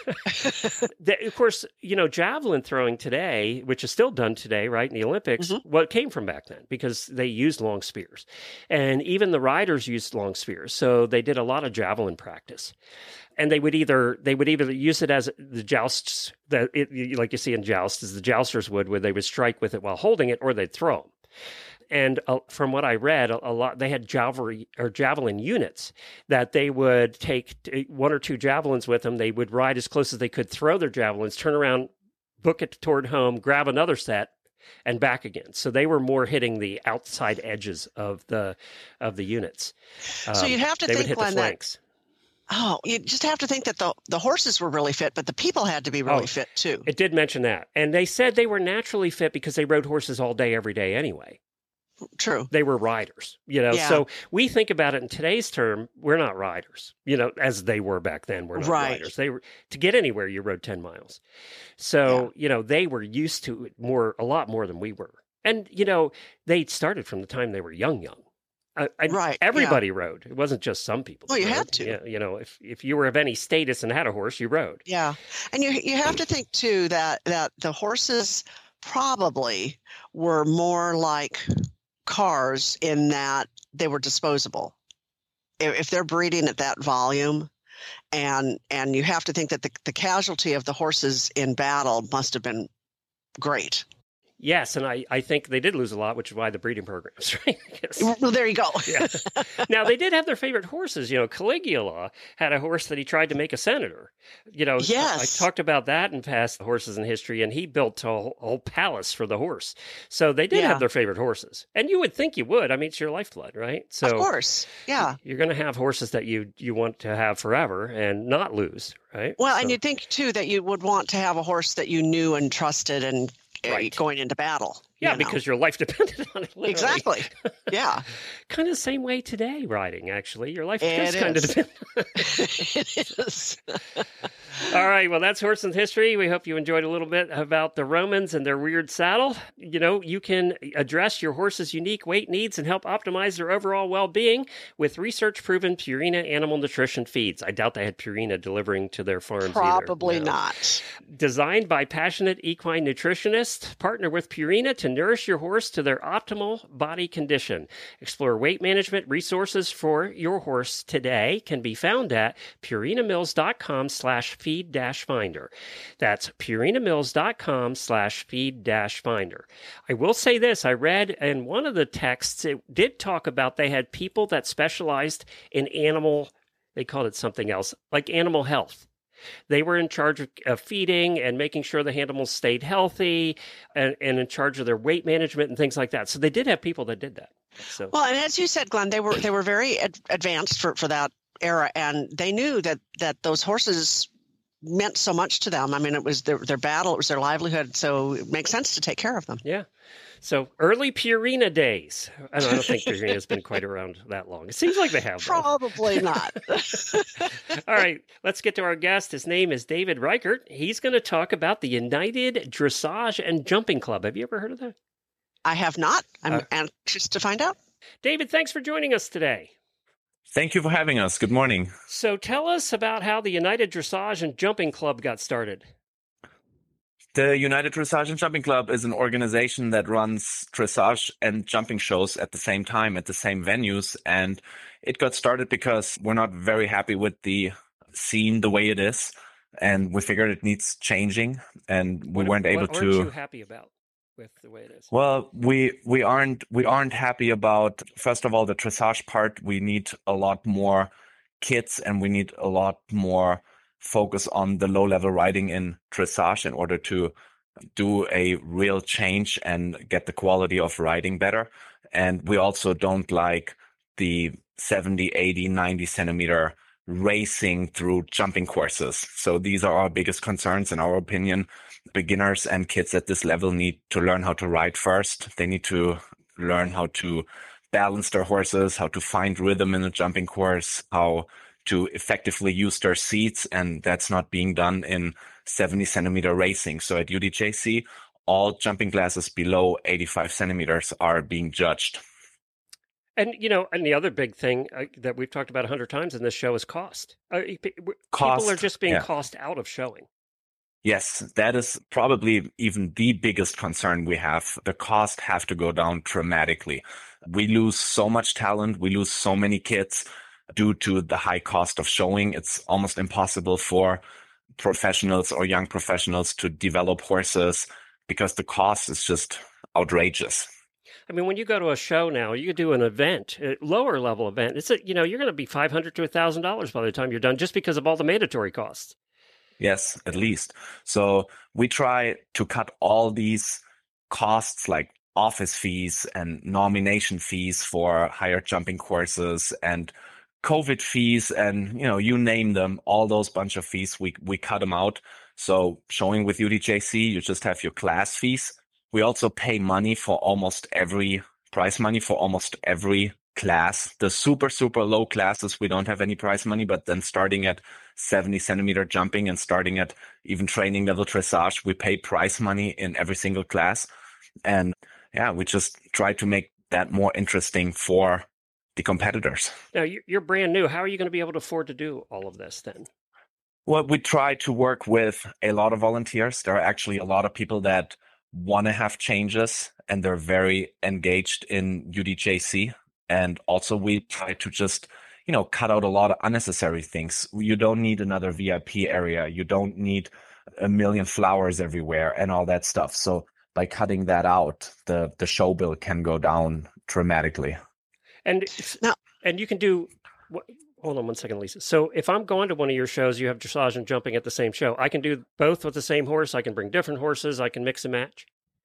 know. The- of course, you know, javelin throwing today, which is still done today, right, in the Olympics, Mhm. what came from back then, because they used long spears. And even the riders used long spears. So they did a lot of javelin practice. And they would either they would either use it as the jousts, that it, like you see in jousts, as the jousters would, where they would strike with it while holding it, or they'd throw them. And uh, from what I read, a, a lot they had javelin or javelin units that they would take t- one or two javelins with them. They would ride as close as they could, throw their javelins, turn around, book it toward home, grab another set, and back again. So they were more hitting the outside edges of the of the units. So Um, you'd have to they would think, hit the Glenn, that flanks. oh, you just have to think that the the horses were really fit, but the people had to be really Oh, fit too. It did mention that, and they said they were naturally fit because they rode horses all day, every day, anyway. True. They were riders, you know. Yeah. So we think about it in today's term, we're not riders, you know, as they were back then. We're not Right. riders. They were to get anywhere, you rode ten miles. So, you know, they were used to it more, a lot more than we were. And, you know, they started from the time they were young, young. I, I, Right, yeah. Everybody rode. It wasn't just some people. Well, that you rode. had to. Yeah, you know, if, if you were of any status and had a horse, you rode. Yeah. And you you have to think too that that the horses probably were more like cars in that they were disposable. If if they're breeding at that volume, and and you have to think that the, the casualty of the horses in battle must have been great. Yes, and I, I think they did lose a lot, which is why the breeding programs, right? I guess. Well, there you go. Yeah. Now, they did have their favorite horses. You know, Caligula had a horse that he tried to make a senator. You know, Yes. I talked about that in past horses in history, and he built a whole, whole palace for the horse. So they did Yeah. have their favorite horses. And you would think you would. I mean, it's your lifeblood, right? So Of course. Yeah. you're going to have horses that you, you want to have forever and not lose, right? Well, So- and you'd think too that you would want to have a horse that you knew and trusted and uh, Right. going into battle. Yeah, you know. because your life depended on it, literally. Exactly. Yeah. Kind of the same way today, riding, actually. Your life It does kind of is. depend. It is. All right, well, that's Horse and History. We hope you enjoyed a little bit about the Romans and their weird saddle. You know, you can address your horse's unique weight needs and help optimize their overall well-being with research-proven Purina animal nutrition feeds. I doubt they had Purina delivering to their farms either. Probably No. not. Designed by passionate equine nutritionists, partner with Purina to nourish your horse to their optimal body condition. Explore weight management resources for your horse today. Can be found at purinamills.com slash feed dash finder. That's purinamills.com slash feed dash finder. I will say this. I read in one of the texts, it did talk about they had people that specialized in animal, they called it something else, like animal health. They were in charge of, of feeding and making sure the animals stayed healthy and, and in charge of their weight management and things like that. So they did have people that did that. So Well, and as you said, Glenn, they were they were very ad- advanced for, for that era, and they knew that that those horses meant so much to them. I mean, it was their their battle, it was their livelihood, so it makes sense to take care of them. yeah. So early Purina days. I don't, I don't think Purina's been quite around that long. It seems like they have. though. Probably not. All right, let's get to our guest. His name is David Reichert. He's going to talk about the United Dressage and Jumping Club. Have you ever heard of that? I have not. I'm Uh, anxious to find out. David, thanks for joining us today. Thank you for having us. Good morning. So tell us about how the United Dressage and Jumping Club got started. The United Dressage and Jumping Club is an organization that runs dressage and jumping shows at the same time, at the same venues. And it got started because we're not very happy with the scene the way it is. And we figured it needs changing. And we What, weren't able what aren't to. you happy about with the way it is? Well, we we aren't we aren't happy about, first of all, the dressage part. We need a lot more kids and we need a lot more focus on the low-level riding in dressage in order to do a real change and get the quality of riding better. And we also don't like the seventy, eighty, ninety centimeter racing through jumping courses. So these are our biggest concerns in our opinion. Beginners and kids at this level need to learn how to ride first. They need to learn how to balance their horses, how to find rhythm in a jumping course, how to effectively use their seats, and that's not being done in seventy centimeter racing. So at U D J C, all jumping classes below eighty-five centimeters are being judged. And, you know, and the other big thing uh, that we've talked about a hundred times in this show is cost. Uh, pe- Cost, people are just being yeah. cost out of showing. Yes, that is probably even the biggest concern we have. The cost have to go down dramatically. We lose so much talent. We lose so many kids due to the high cost of showing. It's almost impossible for professionals or young professionals to develop horses because the cost is just outrageous. I mean, when you go to a show now, you do an event, a lower level event. It's a, you know, you're going to be five hundred to a thousand dollars by the time you're done, just because of all the mandatory costs. Yes, at least. So we try to cut all these costs like office fees and nomination fees for higher jumping courses and COVID fees and, you know, you name them, all those bunch of fees, we, we cut them out. So showing with U D J C, you just have your class fees. We also pay money for almost every prize money for almost every class. The super, super low classes, we don't have any prize money, but then starting at seventy centimeter jumping and starting at even training level dressage, we pay prize money in every single class. And yeah, we just try to make that more interesting for the competitors. Now, you're brand new. How are you going to be able to afford to do all of this then? Well, we try to work with a lot of volunteers. There are actually a lot of people that want to have changes and they're very engaged in U D J C. And also we try to just, you know, cut out a lot of unnecessary things. You don't need another V I P area. You don't need a million flowers everywhere and all that stuff. So by cutting that out, the, the show bill can go down dramatically. And Now- and you can do, hold on one second, Lisa. So if I'm going to one of your shows, you have dressage and jumping at the same show. I can do both with the same horse. I can bring different horses. I can mix and match.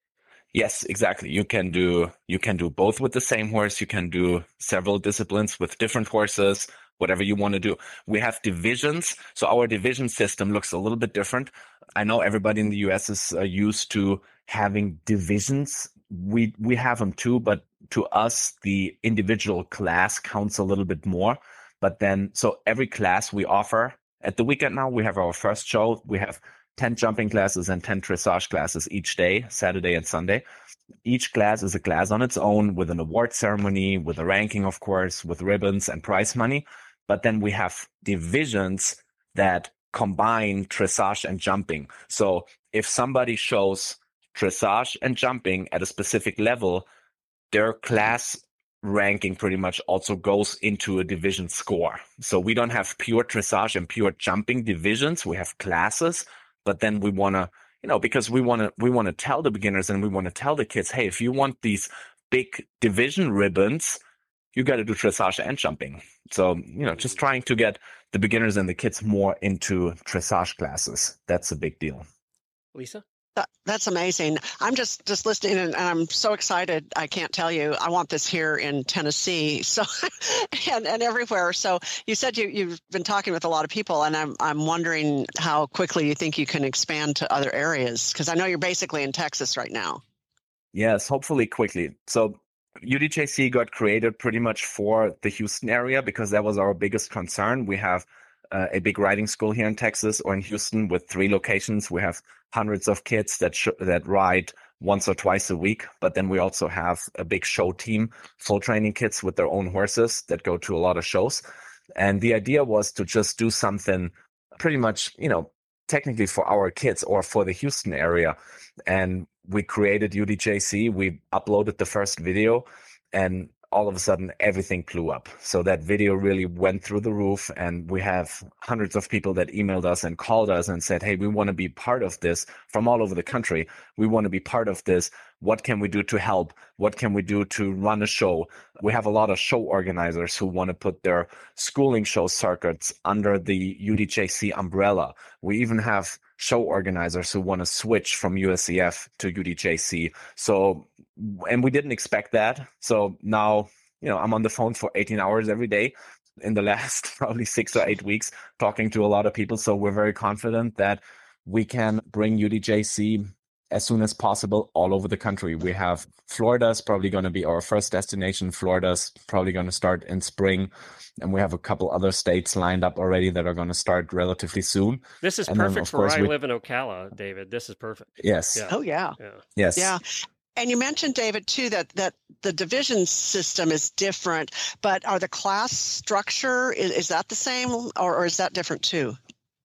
Yes, exactly. You can do you can do both with the same horse. You can do several disciplines with different horses, whatever you want to do. We have divisions. So our division system looks a little bit different. I know everybody in the U S is uh, used to having divisions. We we have them too, but to us, the individual class counts a little bit more. But then, so every class we offer at the weekend now, we have our first show. We have ten jumping classes and ten dressage classes each day, Saturday and Sunday. Each class is a class on its own with an award ceremony, with a ranking, of course, with ribbons and prize money. But then we have divisions that combine dressage and jumping. So if somebody shows dressage and jumping at a specific level, their class ranking pretty much also goes into a division score. So we don't have pure dressage and pure jumping divisions. We have classes, but then we want to, you know, because we want to, we want to tell the beginners and we want to tell the kids, hey, if you want these big division ribbons, you got to do dressage and jumping. So, you know, just trying to get the beginners and the kids more into dressage classes. That's a big deal. Lisa? That, that's amazing. I'm just, just listening and, and I'm so excited. I can't tell you. I want this here in Tennessee, so and, and everywhere. So you said you, you've been talking with a lot of people, and I'm I'm wondering how quickly you think you can expand to other areas, because I know you're basically in Texas right now. Yes, hopefully quickly. So U D J C got created pretty much for the Houston area because that was our biggest concern. We have uh, a big riding school here in Texas or in Houston with three locations. We have hundreds of kids that sh- that ride once or twice a week. But then we also have a big show team, full training kits with their own horses that go to a lot of shows. And the idea was to just do something pretty much, you know, technically for our kids or for the Houston area. And we created U D J C. We uploaded the first video, and all of a sudden everything blew up. So that video really went through the roof, and we have hundreds of people that emailed us and called us and said, hey, we want to be part of this from all over the country. We want to be part of this. What can we do to help? What can we do to run a show? We have a lot of show organizers who want to put their schooling show circuits under the U D J C umbrella. We even have show organizers who want to switch from U S C F to U D J C. So, and we didn't expect that. So now, you know, I'm on the phone for eighteen hours every day in the last probably six or eight weeks, talking to a lot of people. So we're very confident that we can bring U D J C as soon as possible all over the country. We have Florida's probably going to be our first destination. Florida's probably going to start in spring. And we have a couple other states lined up already that are going to start relatively soon. This is and perfect then, for where I we... live in Ocala, David. This is perfect. Yes. Yeah. Oh, yeah. yeah. Yes. Yeah. And you mentioned, David, too, that, that the division system is different, but are the class structure, is, is that the same, or, or is that different too?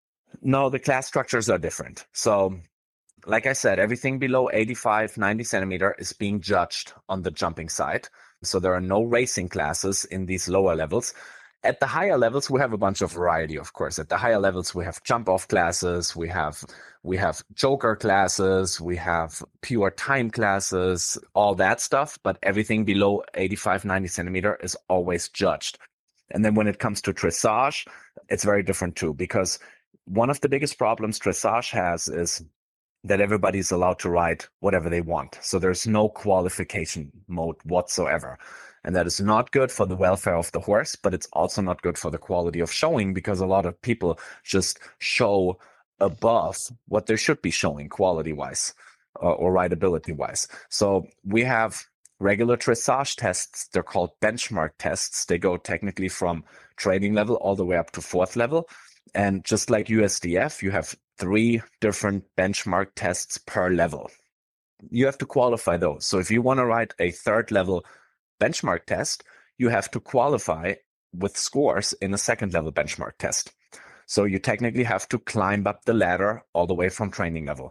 No, the class structures are different. So like I said, everything below eighty-five, ninety centimeter is being judged on the jumping side. So there are no racing classes in these lower levels. At the higher levels, we have a bunch of variety, of course. At the higher levels, we have jump-off classes, we have we have joker classes, we have pure time classes, all that stuff. But everything below eighty-five, ninety centimeter is always judged. And then when it comes to dressage, it's very different too, because one of the biggest problems dressage has is that everybody's allowed to ride whatever they want. So there's no qualification mode whatsoever. And that is not good for the welfare of the horse, but it's also not good for the quality of showing, because a lot of people just show above what they should be showing quality-wise uh, or rideability-wise. So we have regular dressage tests. They're called benchmark tests. They go technically from training level all the way up to fourth level. And just like U S D F, you have three different benchmark tests per level. You have to qualify those. So if you want to ride a third level benchmark test, you have to qualify with scores in a second level benchmark test. So you technically have to climb up the ladder all the way from training level.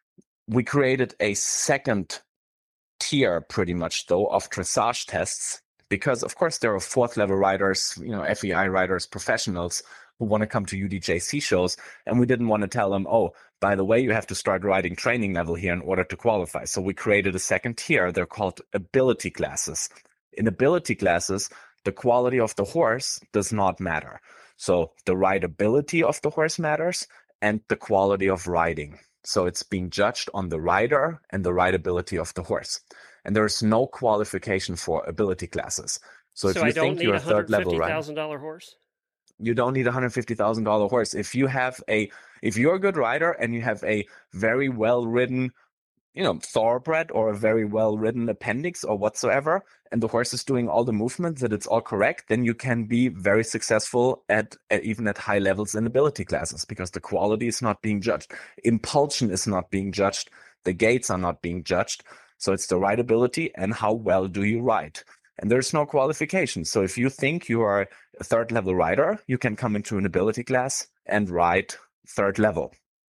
We created a second tier pretty much though of dressage tests, because of course there are fourth level riders, you know, F E I riders, professionals who want to come to U D J C shows, and we didn't want to tell them, oh, by the way, you have to start riding training level here in order to qualify. So we created a second tier. They're called ability classes. In ability classes, the quality of the horse does not matter. So the rideability of the horse matters and the quality of riding. So it's being judged on the rider and the rideability of the horse. And there's no qualification for ability classes. So if so you I don't think need you're a a third level one hundred fifty rider, thousand dollars horse? you don't need a one hundred fifty thousand dollars horse. If you have a, if you're a good rider and you have a very well-ridden, you know, thoroughbred or a very well-ridden appendix or whatsoever, and the horse is doing all the movements, that it's all correct, then you can be very successful at, at even at high levels in ability classes, because the quality is not being judged. Impulsion is not being judged. The gaits are not being judged. So it's the rideability and how well do you ride. And there's no qualification. So if you think you are a third level rider, you can come into an ability class and ride third level.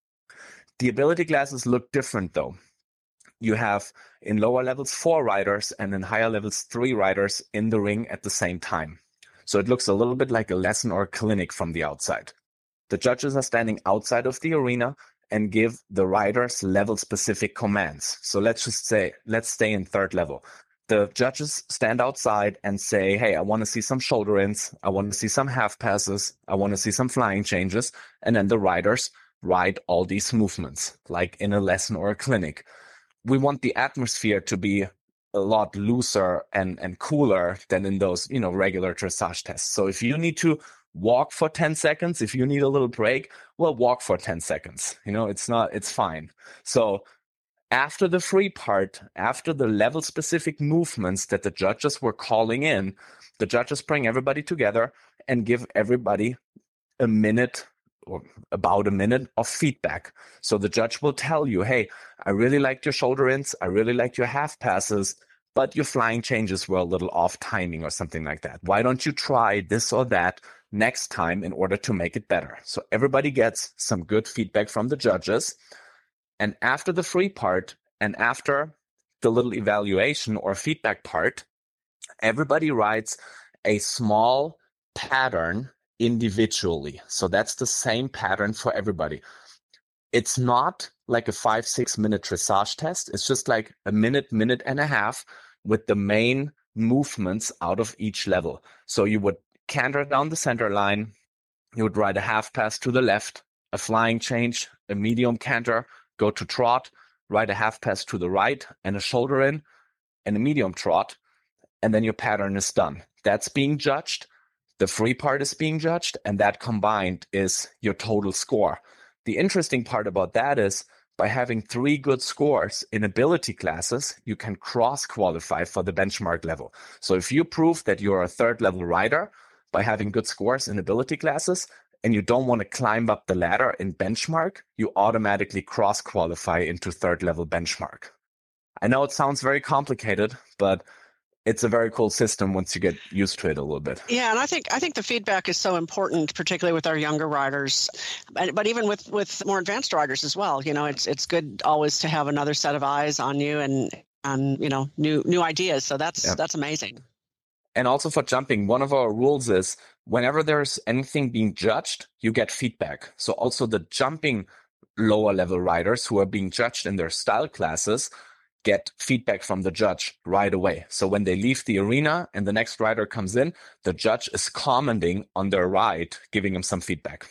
The ability classes look different though. You have in lower levels four riders and in higher levels three riders in the ring at the same time. So it looks a little bit like a lesson or a clinic from the outside. The judges are standing outside of the arena and give the riders level specific commands. So let's just say, let's stay in third level. The judges stand outside and say, hey, I want to see some shoulder ins. I want to see some half passes. I want to see some flying changes. And then the riders ride all these movements like in a lesson or a clinic. We want the atmosphere to be a lot looser and, and cooler than in those, you know, regular dressage tests. So if you need to walk for ten seconds, if you need a little break, well, walk for ten seconds. You know, it's not, it's fine. So after the free part, after the level specific movements that the judges were calling in, the judges bring everybody together and give everybody a minute or about a minute of feedback. So the judge will tell you, hey, I really liked your shoulder ins. I really liked your half passes, but your flying changes were a little off timing or something like that. Why don't you try this or that next time in order to make it better? So everybody gets some good feedback from the judges. And after the free part and after the little evaluation or feedback part, everybody writes a small pattern individually. So that's the same pattern for everybody. It's not like a five, six minute dressage test. It's just like a minute, minute and a half with the main movements out of each level. So you would canter down the center line. You would ride a half pass to the left, a flying change, a medium canter, go to trot, ride a half pass to the right and a shoulder in and a medium trot. And then your pattern is done. That's being judged. The free part is being judged, and that combined is your total score. The interesting part about that is by having three good scores in ability classes, you can cross-qualify for the benchmark level. So if you prove that you're a third-level rider by having good scores in ability classes, and you don't want to climb up the ladder in benchmark, you automatically cross-qualify into third-level benchmark. I know it sounds very complicated, but it's a very cool system once you get used to it a little bit. Yeah, and I think I think the feedback is so important, particularly with our younger riders, but, but even with, with more advanced riders as well. You know, it's it's good always to have another set of eyes on you and and you know new new ideas. So that's yeah. that's amazing. And also for jumping, one of our rules is whenever there's anything being judged, you get feedback. So also the jumping lower level riders who are being judged in their style classes get feedback from the judge right away. So when they leave the arena and the next rider comes in, the judge is commenting on their ride, giving them some feedback.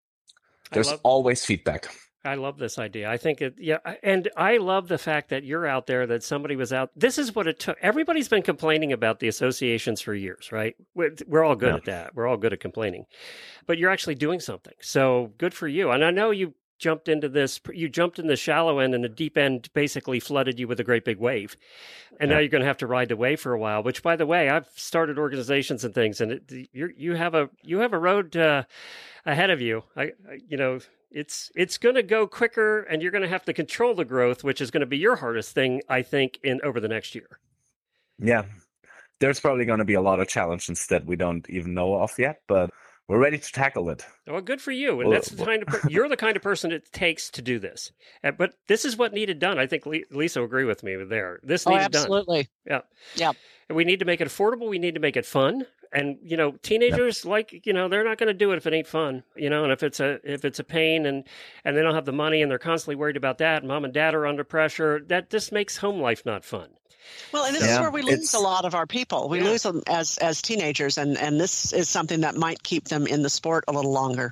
There's love, always feedback. I love this idea. I think it, yeah. And I love the fact that you're out there, that somebody was out. This is what it took. Everybody's been complaining about the associations for years, right? We're, we're all good yeah. at that. We're all good at complaining, but you're actually doing something. So good for you. And I know you jumped into this, you jumped in the shallow end and the deep end basically flooded you with a great big wave. And yeah. now you're going to have to ride the wave for a while, which by the way, I've started organizations and things and it, you're, you have a, you have a road uh, ahead of you. I, I you know, it's, it's going to go quicker and you're going to have to control the growth, which is going to be your hardest thing, I think, in over the next year. Yeah. There's probably going to be a lot of challenges that we don't even know of yet, but we're ready to tackle it. Well, good for you. And that's the kind of per- you're the kind of person it takes to do this. Uh, but this is what needed done. I think Le- Lisa will agree with me there. This oh, needed absolutely. done. Yeah. Yeah. And we need to make it affordable. We need to make it fun. And, you know, teenagers yep. like, you know, they're not going to do it if it ain't fun, you know, and if it's a, if it's a pain and, and they don't have the money and they're constantly worried about that. And mom and dad are under pressure. That just makes home life not fun. Well, and this yeah, is where we lose a lot of our people. We yeah. lose them as as teenagers, and, and this is something that might keep them in the sport a little longer.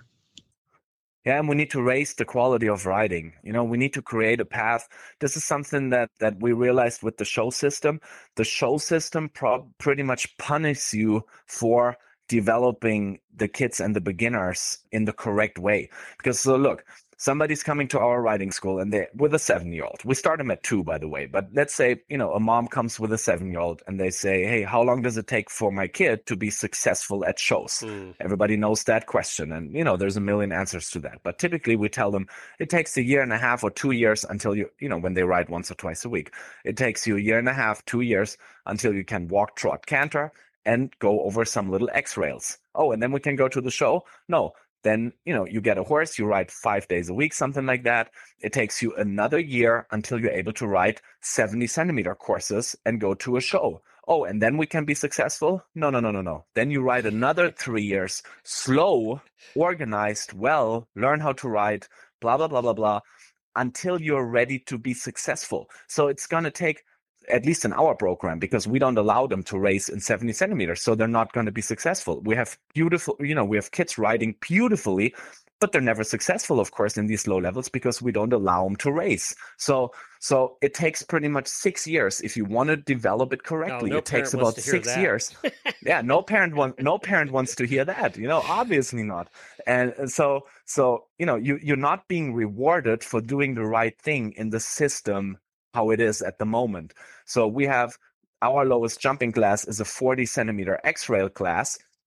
Yeah, and we need to raise the quality of riding. You know, we need to create a path. This is something that, that we realized with the show system. The show system pro- pretty much punishes you for developing the kids and the beginners in the correct way. Because so look, somebody's coming to our riding school and they with a seven-year-old. We start them at two, by the way. But let's say, you know, a mom comes with a seven-year-old and they say, hey, how long does it take for my kid to be successful at shows? Mm. Everybody knows that question. And, you know, there's a million answers to that. But typically we tell them it takes a year and a half or two years until you, you know, when they ride once or twice a week. It takes you a year and a half, two years until you can walk, trot, canter and go over some little X-rails. Oh, and then we can go to the show? No. Then, you know, you get a horse, you ride five days a week, something like that. It takes you another year until you're able to ride seventy centimeter courses and go to a show. Oh, and then we can be successful? No, no, no, no, no. Then you ride another three years, slow, organized, well, learn how to ride, blah, blah, blah, blah, blah, until you're ready to be successful. So it's going to take, at least in our program, because we don't allow them to race in seventy centimeters. So they're not going to be successful. We have beautiful, you know, we have kids riding beautifully, but they're never successful, of course, in these low levels because we don't allow them to race. So, so it takes pretty much six years if you want to develop it correctly. No, no it takes about six years. Yeah, no parent wants, no parent wants to hear that, you know, obviously not. And so, so, you know, you, you're not being rewarded for doing the right thing in the system how it is at the moment. So we have our lowest jumping class is a forty centimeter X-rail class,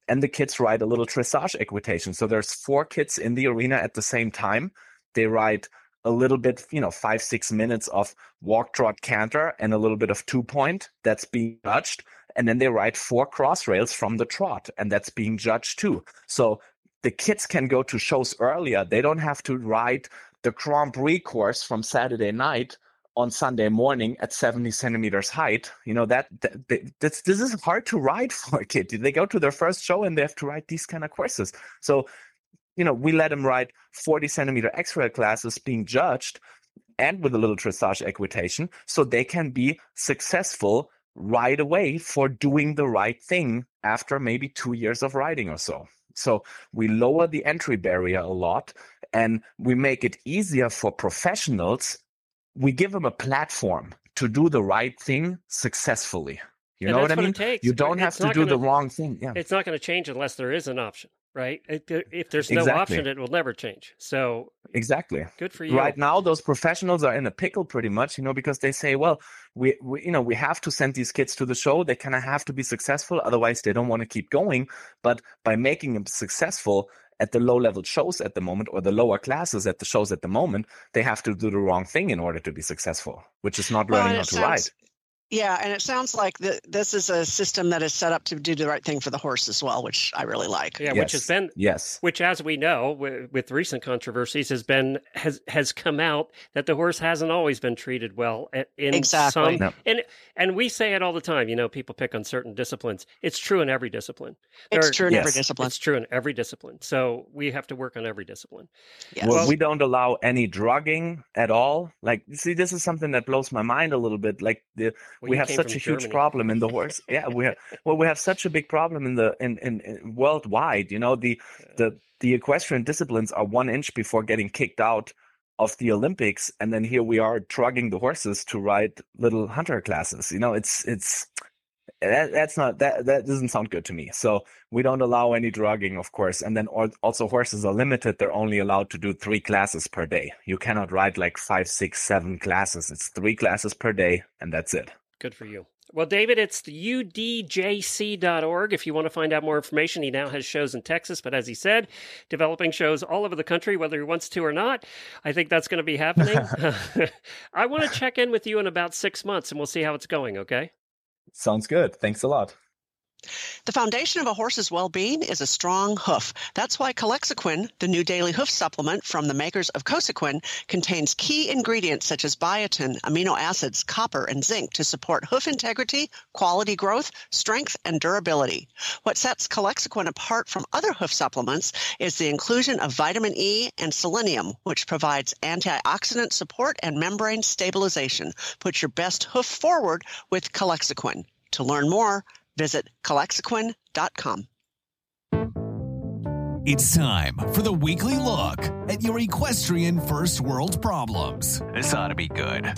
and the kids ride a little dressage equitation. So there's four kids in the arena at the same time. They ride a little bit, you know, five, six minutes of walk, trot, canter, and a little bit of two point that's being judged. And then they ride four cross rails from the trot, and that's being judged too. So the kids can go to shows earlier. They don't have to ride the Grand Prix course from Saturday night on Sunday morning at seventy centimeters height. You know, that, that that's, this is hard to ride for a kid. They go to their first show and they have to ride these kind of courses. So, you know, we let them ride forty centimeter X-rail classes being judged and with a little dressage equitation, so they can be successful right away for doing the right thing after maybe two years of riding or so. So we lower the entry barrier a lot, and we make it easier for professionals. We give them a platform to do the right thing successfully. You And know that's what I what it mean? takes. You don't have It's to not do the gonna- wrong thing. Yeah. It's not going to change unless there is an option, right? If there- if there's no Exactly. option, it will never change. So Exactly. good for you. Right now, those professionals are in a pickle pretty much, you know, because they say, well, we, we you know, we have to send these kids to the show. They kind of have to be successful. Otherwise, they don't want to keep going. But by making them successful at the low level shows at the moment, or the lower classes at the shows at the moment, they have to do the wrong thing in order to be successful, which is not Well, learning and how it to ride. sounds- Yeah, and it sounds like the, this is a system that is set up to do the right thing for the horse as well, which I really like. Yeah, yes. which has been Yes. which, as we know, w- with recent controversies, has been has has come out that the horse hasn't always been treated well a- in Exactly. some, No. and and we say it all the time. You know, people pick on certain disciplines. It's true in every discipline. There It's are- true in every Yes. discipline. It's true in every discipline. So we have to work on every discipline. Yes. Well, we don't allow any drugging at all. Like, see, this is something that blows my mind a little bit. Like, the Well, we you have came such from a huge Germany. problem in the horse. Yeah, we have. Well, we have such a big problem in the in, in, in worldwide. You know, the the the equestrian disciplines are one inch before getting kicked out of the Olympics, and then here we are drugging the horses to ride little hunter classes. You know, it's it's that, that's not that that doesn't sound good to me. So we don't allow any drugging, of course. And then al- also horses are limited. They're only allowed to do three classes per day. You cannot ride like five, six, seven classes. It's three classes per day, and that's it. Good for you. Well, David, it's the U D J C dot org if you want to find out more information. He now has shows in Texas, but as he said, developing shows all over the country, whether he wants to or not. I think that's going to be happening. I want to check in with you in about six months, and we'll see how it's going, okay? Sounds good. Thanks a lot. The foundation of a horse's well-being is a strong hoof. That's why Calexiquin, the new daily hoof supplement from the makers of Cosequin, contains key ingredients such as biotin, amino acids, copper, and zinc to support hoof integrity, quality growth, strength, and durability. What sets Calexiquin apart from other hoof supplements is the inclusion of vitamin E and selenium, which provides antioxidant support and membrane stabilization. Put your best hoof forward with Calexiquin. To learn more, visit Calexiquin dot com. It's time for the weekly look at your equestrian first world problems. This ought to be good.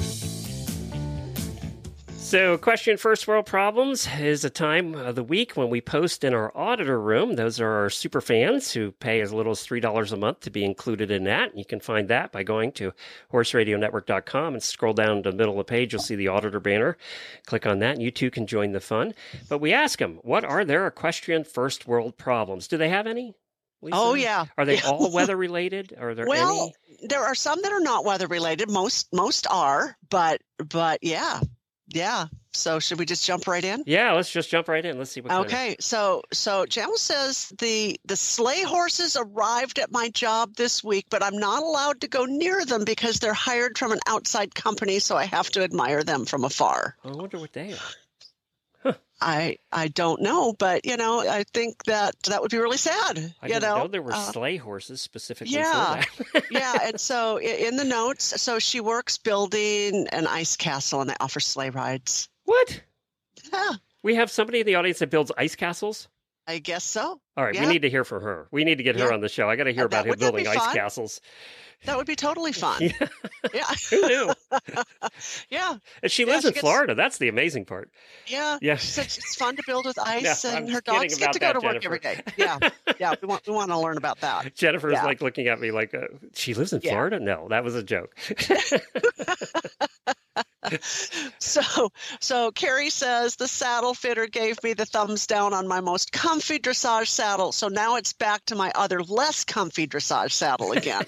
So, Question First World Problems is a time of the week when we post in our auditor room. Those are our super fans who pay as little as three dollars a month to be included in that. You can find that by going to horse radio network dot com and scroll down to the middle of the page. You'll see the auditor banner. Click on that and you too can join the fun. But we ask them, what are their equestrian first world problems? Do they have any? Lisa? Oh, yeah. Are they Yeah. all weather related? Are there Well, any? there are some that are not weather related. Most most are, but but yeah. Yeah. So should we just jump right in? Yeah, let's just jump right in. Let's see what kind of- Okay, so so Jamel says the the sleigh horses arrived at my job this week, but I'm not allowed to go near them because they're hired from an outside company, so I have to admire them from afar. I wonder what they are. I I don't know, but you know, I think that that would be really sad. I you didn't know, know there were Uh, sleigh horses specifically yeah. for that. yeah, and so i- in the notes, so she works building an ice castle, and they offer sleigh rides. What? Yeah, We have somebody in the audience that builds ice castles? I guess so. All right, Yeah. we need to hear from her. We need to get her Yeah. on the show. I got to hear Uh, about that- him wouldn't that building be ice fun? castles. That would be totally fun. Yeah. Yeah, Who knew? yeah, And she Yeah, lives she in gets- Florida. That's the amazing part. yeah. Yeah. She said it's fun to build with ice, No, I'm and her kidding dogs get about to go that, to work every day. Yeah, yeah. We want we want to learn about that. Jennifer's Yeah. like looking at me like, uh, she lives in Yeah. Florida? No, that was a joke. So, so Carrie says the saddle fitter gave me the thumbs down on my most comfy dressage saddle. So now it's back to my other less comfy dressage saddle again.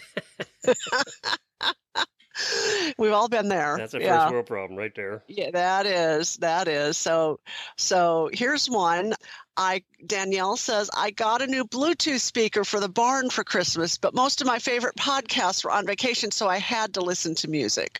We've all been there. That's a yeah. first world problem right there. Yeah, that is, that is. So, so here's one. I Danielle says, I got a new Bluetooth speaker for the barn for Christmas, but most of my favorite podcasts were on vacation, so I had to listen to music.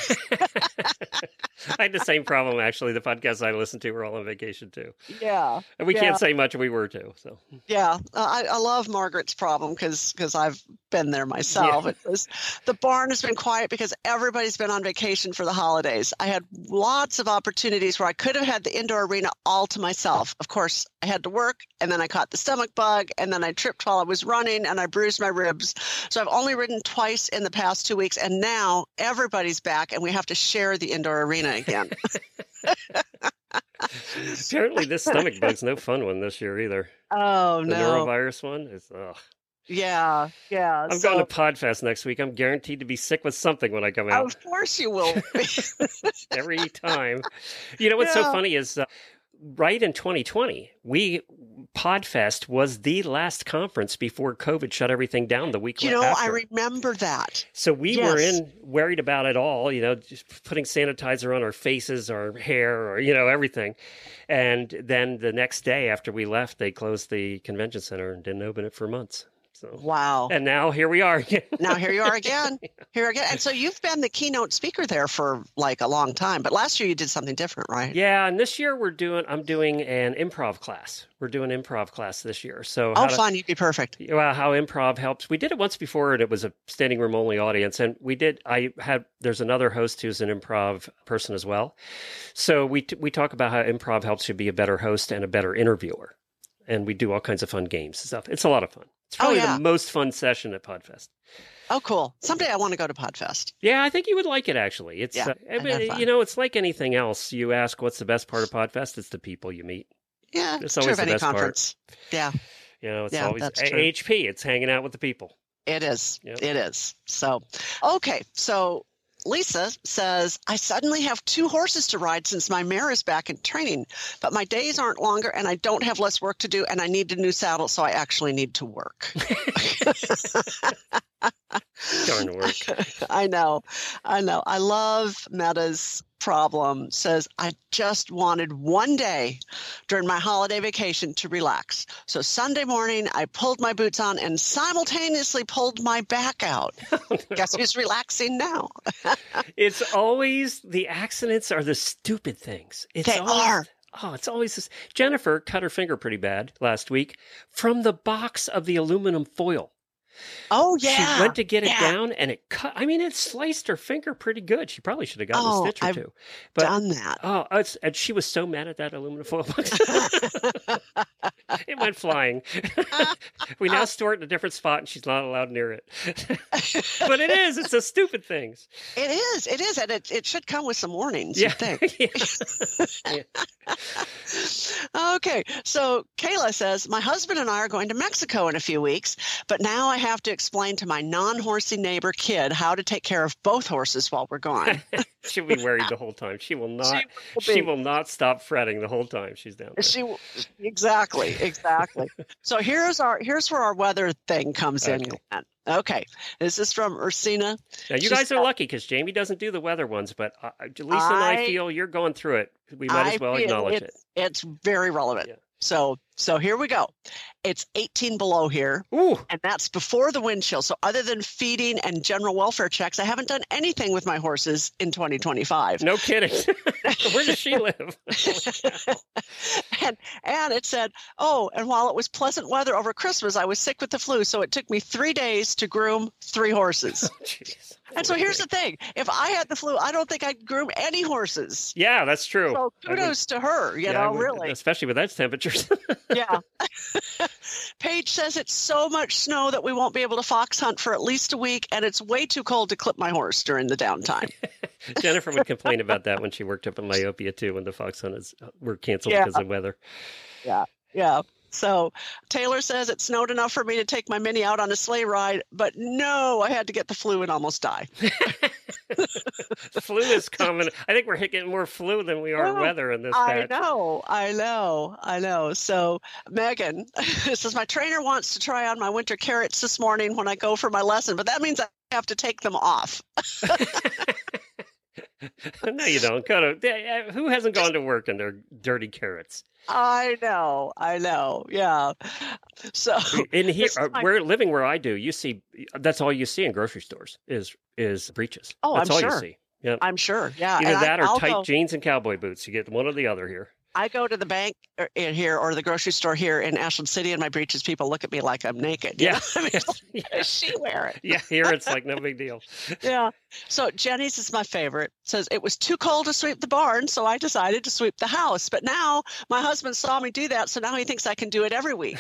I had the same problem, actually. The podcasts I listened to were all on vacation, too. Yeah. And we yeah. can't say much, we were, too. So Yeah, uh, I, I love Margaret's problem because because I've been there myself. Yeah. It was, the barn has been quiet because everybody's been on vacation for the holidays. I had lots of opportunities where I could have had the indoor arena all to myself. Of course, I had to work, and then I caught the stomach bug, and then I tripped while I was running, and I bruised my ribs. So I've only ridden twice in the past two weeks, and now everybody's back, and we have to share the indoor arena again. apparently this stomach bug's no fun one this year either. Oh, The no. norovirus one is, ugh. Yeah, yeah. I'm so, going to PodFest next week. I'm guaranteed to be sick with something when I come out. Of course you will. Every time. You know what's so Yeah. funny is uh, right in twenty twenty, we PodFest was the last conference before COVID shut everything down the week You know, after. I remember that. So we were Yes. in worried about it all, you know, just putting sanitizer on our faces, our hair, or, you know, everything. And then the next day after we left, they closed the convention center and didn't open it for months. So, Wow. and now here we are again. Now here you are again. Here again. And so you've been the keynote speaker there for like a long time, but last year you did something different, right? Yeah, and this year we're doing. I'm doing an improv class. We're doing improv class this year. So Oh, how to- fun. You'd be perfect. well, how improv helps. We did it once before, and it was a standing room only audience. And we did. I had. There's another host who's an improv person as well. So we t- we talk about how improv helps you be a better host and a better interviewer. And we do all kinds of fun games and stuff. It's a lot of fun. It's probably Oh, yeah. the most fun session at PodFest. Oh, cool. Someday I want to go to PodFest. Yeah, I think you would like it, actually. It's, Yeah, uh, I I'd mean, have fun. you know, it's like anything else. You ask what's the best part of PodFest, it's the people you meet. Yeah, It's it's true always of the any best part. conference. Yeah, You know, it's Yeah, always that's A- true. H P. It's hanging out with the people. it is. Yep. It is. So, okay. So Lisa says, I suddenly have two horses to ride since my mare is back in training, but my days aren't longer and I don't have less work to do and I need a new saddle, so I actually need to work. Darn work. I know. I know. I love Meta's problem. Says, I just wanted one day during my holiday vacation to relax. So Sunday morning, I pulled my boots on and simultaneously pulled my back out. Guess who's relaxing now? It's always the accidents are the stupid things. It's They always, are. Oh, it's always this. Jennifer cut her finger pretty bad last week from the box of the aluminum foil. Oh, yeah. She went to get it yeah. down and it cut. I mean, it sliced her finger pretty good. She probably should have gotten Oh, a stitch or I've two. But Done that. oh, it's, and she was so mad at that aluminum foil box. It went flying. We now store it in a different spot and she's not allowed near it. But it is. It's the stupid things. It is. It is. And it, it should come with some warnings, Yeah. you think. Yeah. Okay, so Kayla says, my husband and I are going to Mexico in a few weeks, but now I have to explain to my non-horsey neighbor kid how to take care of both horses while we're gone. She'll be worried the whole time. She will not. will She be. will not stop fretting the whole time she's down there. She exactly, exactly. So here's our here's where our weather thing comes in. Okay. Glenn. Okay, this is from Ursina. Now you She's guys are got- lucky because Jamie doesn't do the weather ones, but uh, Lisa and I I- feel you're going through it. We might I as well feel acknowledge it. it's, It's very relevant. Yeah. So so here we go. It's eighteen below here. Ooh, And that's before the wind chill. So other than feeding and general welfare checks, I haven't done anything with my horses in twenty twenty-five. no kidding. Where does she live? and and it said, oh, and while it was pleasant weather over Christmas, I was sick with the flu. So it took me three days to groom three horses. Jeez. And so here's the thing. If I had the flu, I don't think I'd groom any horses. Yeah, that's true. So I would- kudos to her, you yeah, I know, would- really. Especially with those temperatures. Yeah. Paige says it's so much snow that we won't be able to fox hunt for at least a week, and it's way too cold to clip my horse during the downtime. Jennifer would complain about that when she worked up in Myopia too, when the fox hunters were canceled Yeah. because of weather. Yeah. So Taylor says it snowed enough for me to take my Mini out on a sleigh ride, but no, I had to get the flu and almost die. Flu is common. I think we're getting more flu than we are Oh, weather in this I patch. know, I know, I know. So Megan says, my trainer wants to try on my winter carrots this morning when I go for my lesson, but that means I have to take them off. No, you don't. Go to, who hasn't gone to work in their dirty carrots? I know, I know. Yeah. So In here, this is uh, my- we're living where I do. You see, that's all you see in grocery stores is is breeches. Oh, that's I'm all sure. you see. Yeah, I'm sure. Yeah. either and that I, or I'll tight go, jeans and cowboy boots. You get one or the other here. I go to the bank or- in here or the grocery store here in Ashland City in my breeches. People look at me like I'm naked. you Yeah, know? I mean, yes, what yeah, does she wear it? yeah. Here it's like no big deal. Yeah. So Jenny's is my favorite. Says it was too cold to sweep the barn, so I decided to sweep the house. But now my husband saw me do that, so now he thinks I can do it every week.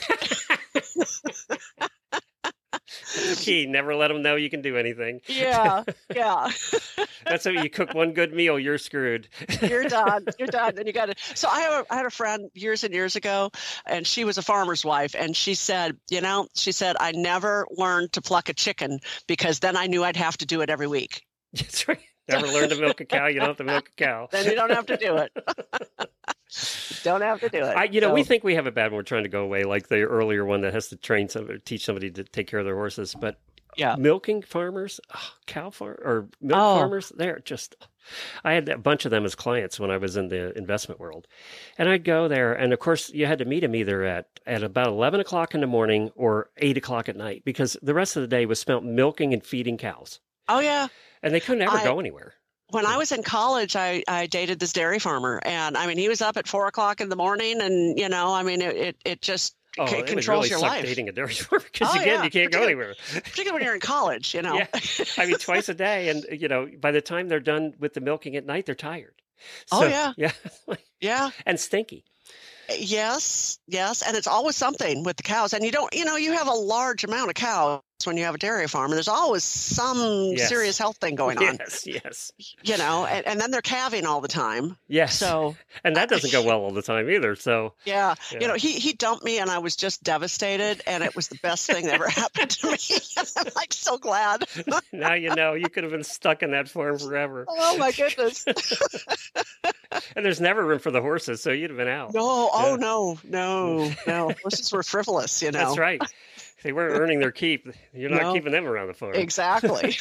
That's the key. Never let them know you can do anything. Yeah. Yeah. That's how you cook one good meal, you're screwed. You're done. You're done. And you got to. So I, have a, I had a friend years and years ago, and she was a farmer's wife. And she said, you know, she said, I never learned to pluck a chicken because then I knew I'd have to do it every week. That's right. Never learn to milk a cow. You don't have to milk a cow. Then you don't have to do it. Don't have to do it. I, you know, So- we think we have it bad when we're trying to go away, like the earlier one that has to train somebody, teach somebody to take care of their horses. But Yeah. milking farmers, oh, cow farm or milk Oh. farmers, they're just. I had a bunch of them as clients when I was in the investment world, and I'd go there, and of course you had to meet them either at at about eleven o'clock in the morning or eight o'clock at night because the rest of the day was spent milking and feeding cows, Oh, yeah. and they couldn't ever I- go anywhere. When I was in college, I, I dated this dairy farmer. And I mean, he was up at four o'clock in the morning. And, you know, I mean, it, it, it just Oh, c- it would controls really your suck life. dating a dairy farmer because Oh, again, yeah. you can't go Particularly- anywhere. Particularly when you're in college, you know. Yeah. I mean, twice a day, and you know, by the time they're done with the milking at night, they're tired. Oh, So, yeah. yeah, Yeah. and stinky. Yes. Yes. And it's always something with the cows. And you don't, you know, you have a large amount of cows when you have a dairy farm. And there's always some Yes. serious health thing going on, Yes, yes, you know, and, and then they're calving all the time. yes. So, and that doesn't go well all the time either. So yeah, Yeah. you know, he, he dumped me and I was just devastated. And it was the best thing that ever happened to me. I'm like so glad. now you know you could have been stuck in that farm forever. Oh, my goodness. And there's never room for the horses, so you'd have been out. No, oh, Yeah. no, no, no. Horses were frivolous, you know. That's right. They weren't earning their keep. You're not No. keeping them around the farm. Exactly.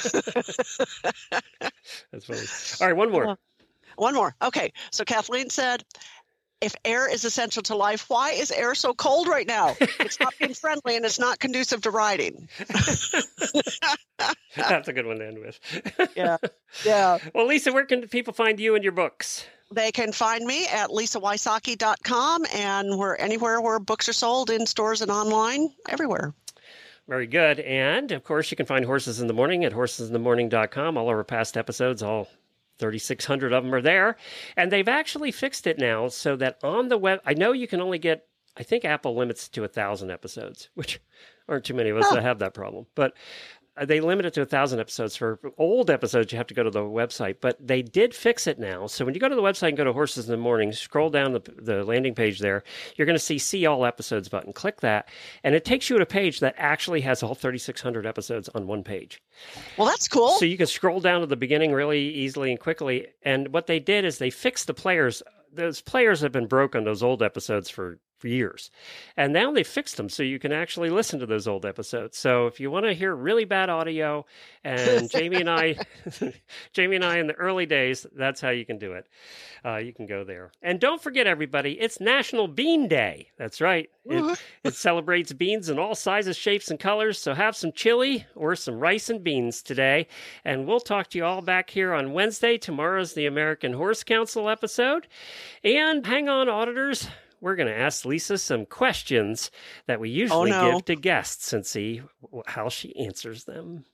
That's funny. All right, one more. One more. Okay. So Kathleen said, if air is essential to life, why is air so cold right now? It's not being friendly and it's not conducive to riding. That's a good one to end with. Yeah. Yeah. Well, Lisa, where can people find you and your books? They can find me at lisa wysocki dot com and we're anywhere where books are sold in stores and online, everywhere. Very good. And, of course, you can find Horses in the Morning at horses in the morning dot com. All of our past episodes, all thirty-six hundred of them are there. And they've actually fixed it now so that on the web, I know you can only get, I think Apple limits to one thousand episodes, which aren't too many of us Huh. that have that problem. But they limit it to one thousand episodes. For old episodes, you have to go to the website. But they did fix it now. So when you go to the website and go to Horses in the Morning, scroll down the, the landing page there, you're going to see See All Episodes button. Click that, and it takes you to a page that actually has all thirty-six hundred episodes on one page. Well, that's cool. So you can scroll down to the beginning really easily and quickly. And what they did is they fixed the players. Those players have been broken, those old episodes, for, for years. And now they fixed them so you can actually listen to those old episodes. So if you want to hear really bad audio, and Jamie and I, Jamie and I in the early days, that's how you can do it. Uh, you can go there. And don't forget, everybody, it's National Bean Day. That's right. It, it celebrates beans in all sizes, shapes, and colors. So have some chili or some rice and beans today. And we'll talk to you all back here on Wednesday. Tomorrow's the American Horse Council episode. And hang on, auditors. We're going to ask Lisa some questions that we usually no. give to guests and see how she answers them.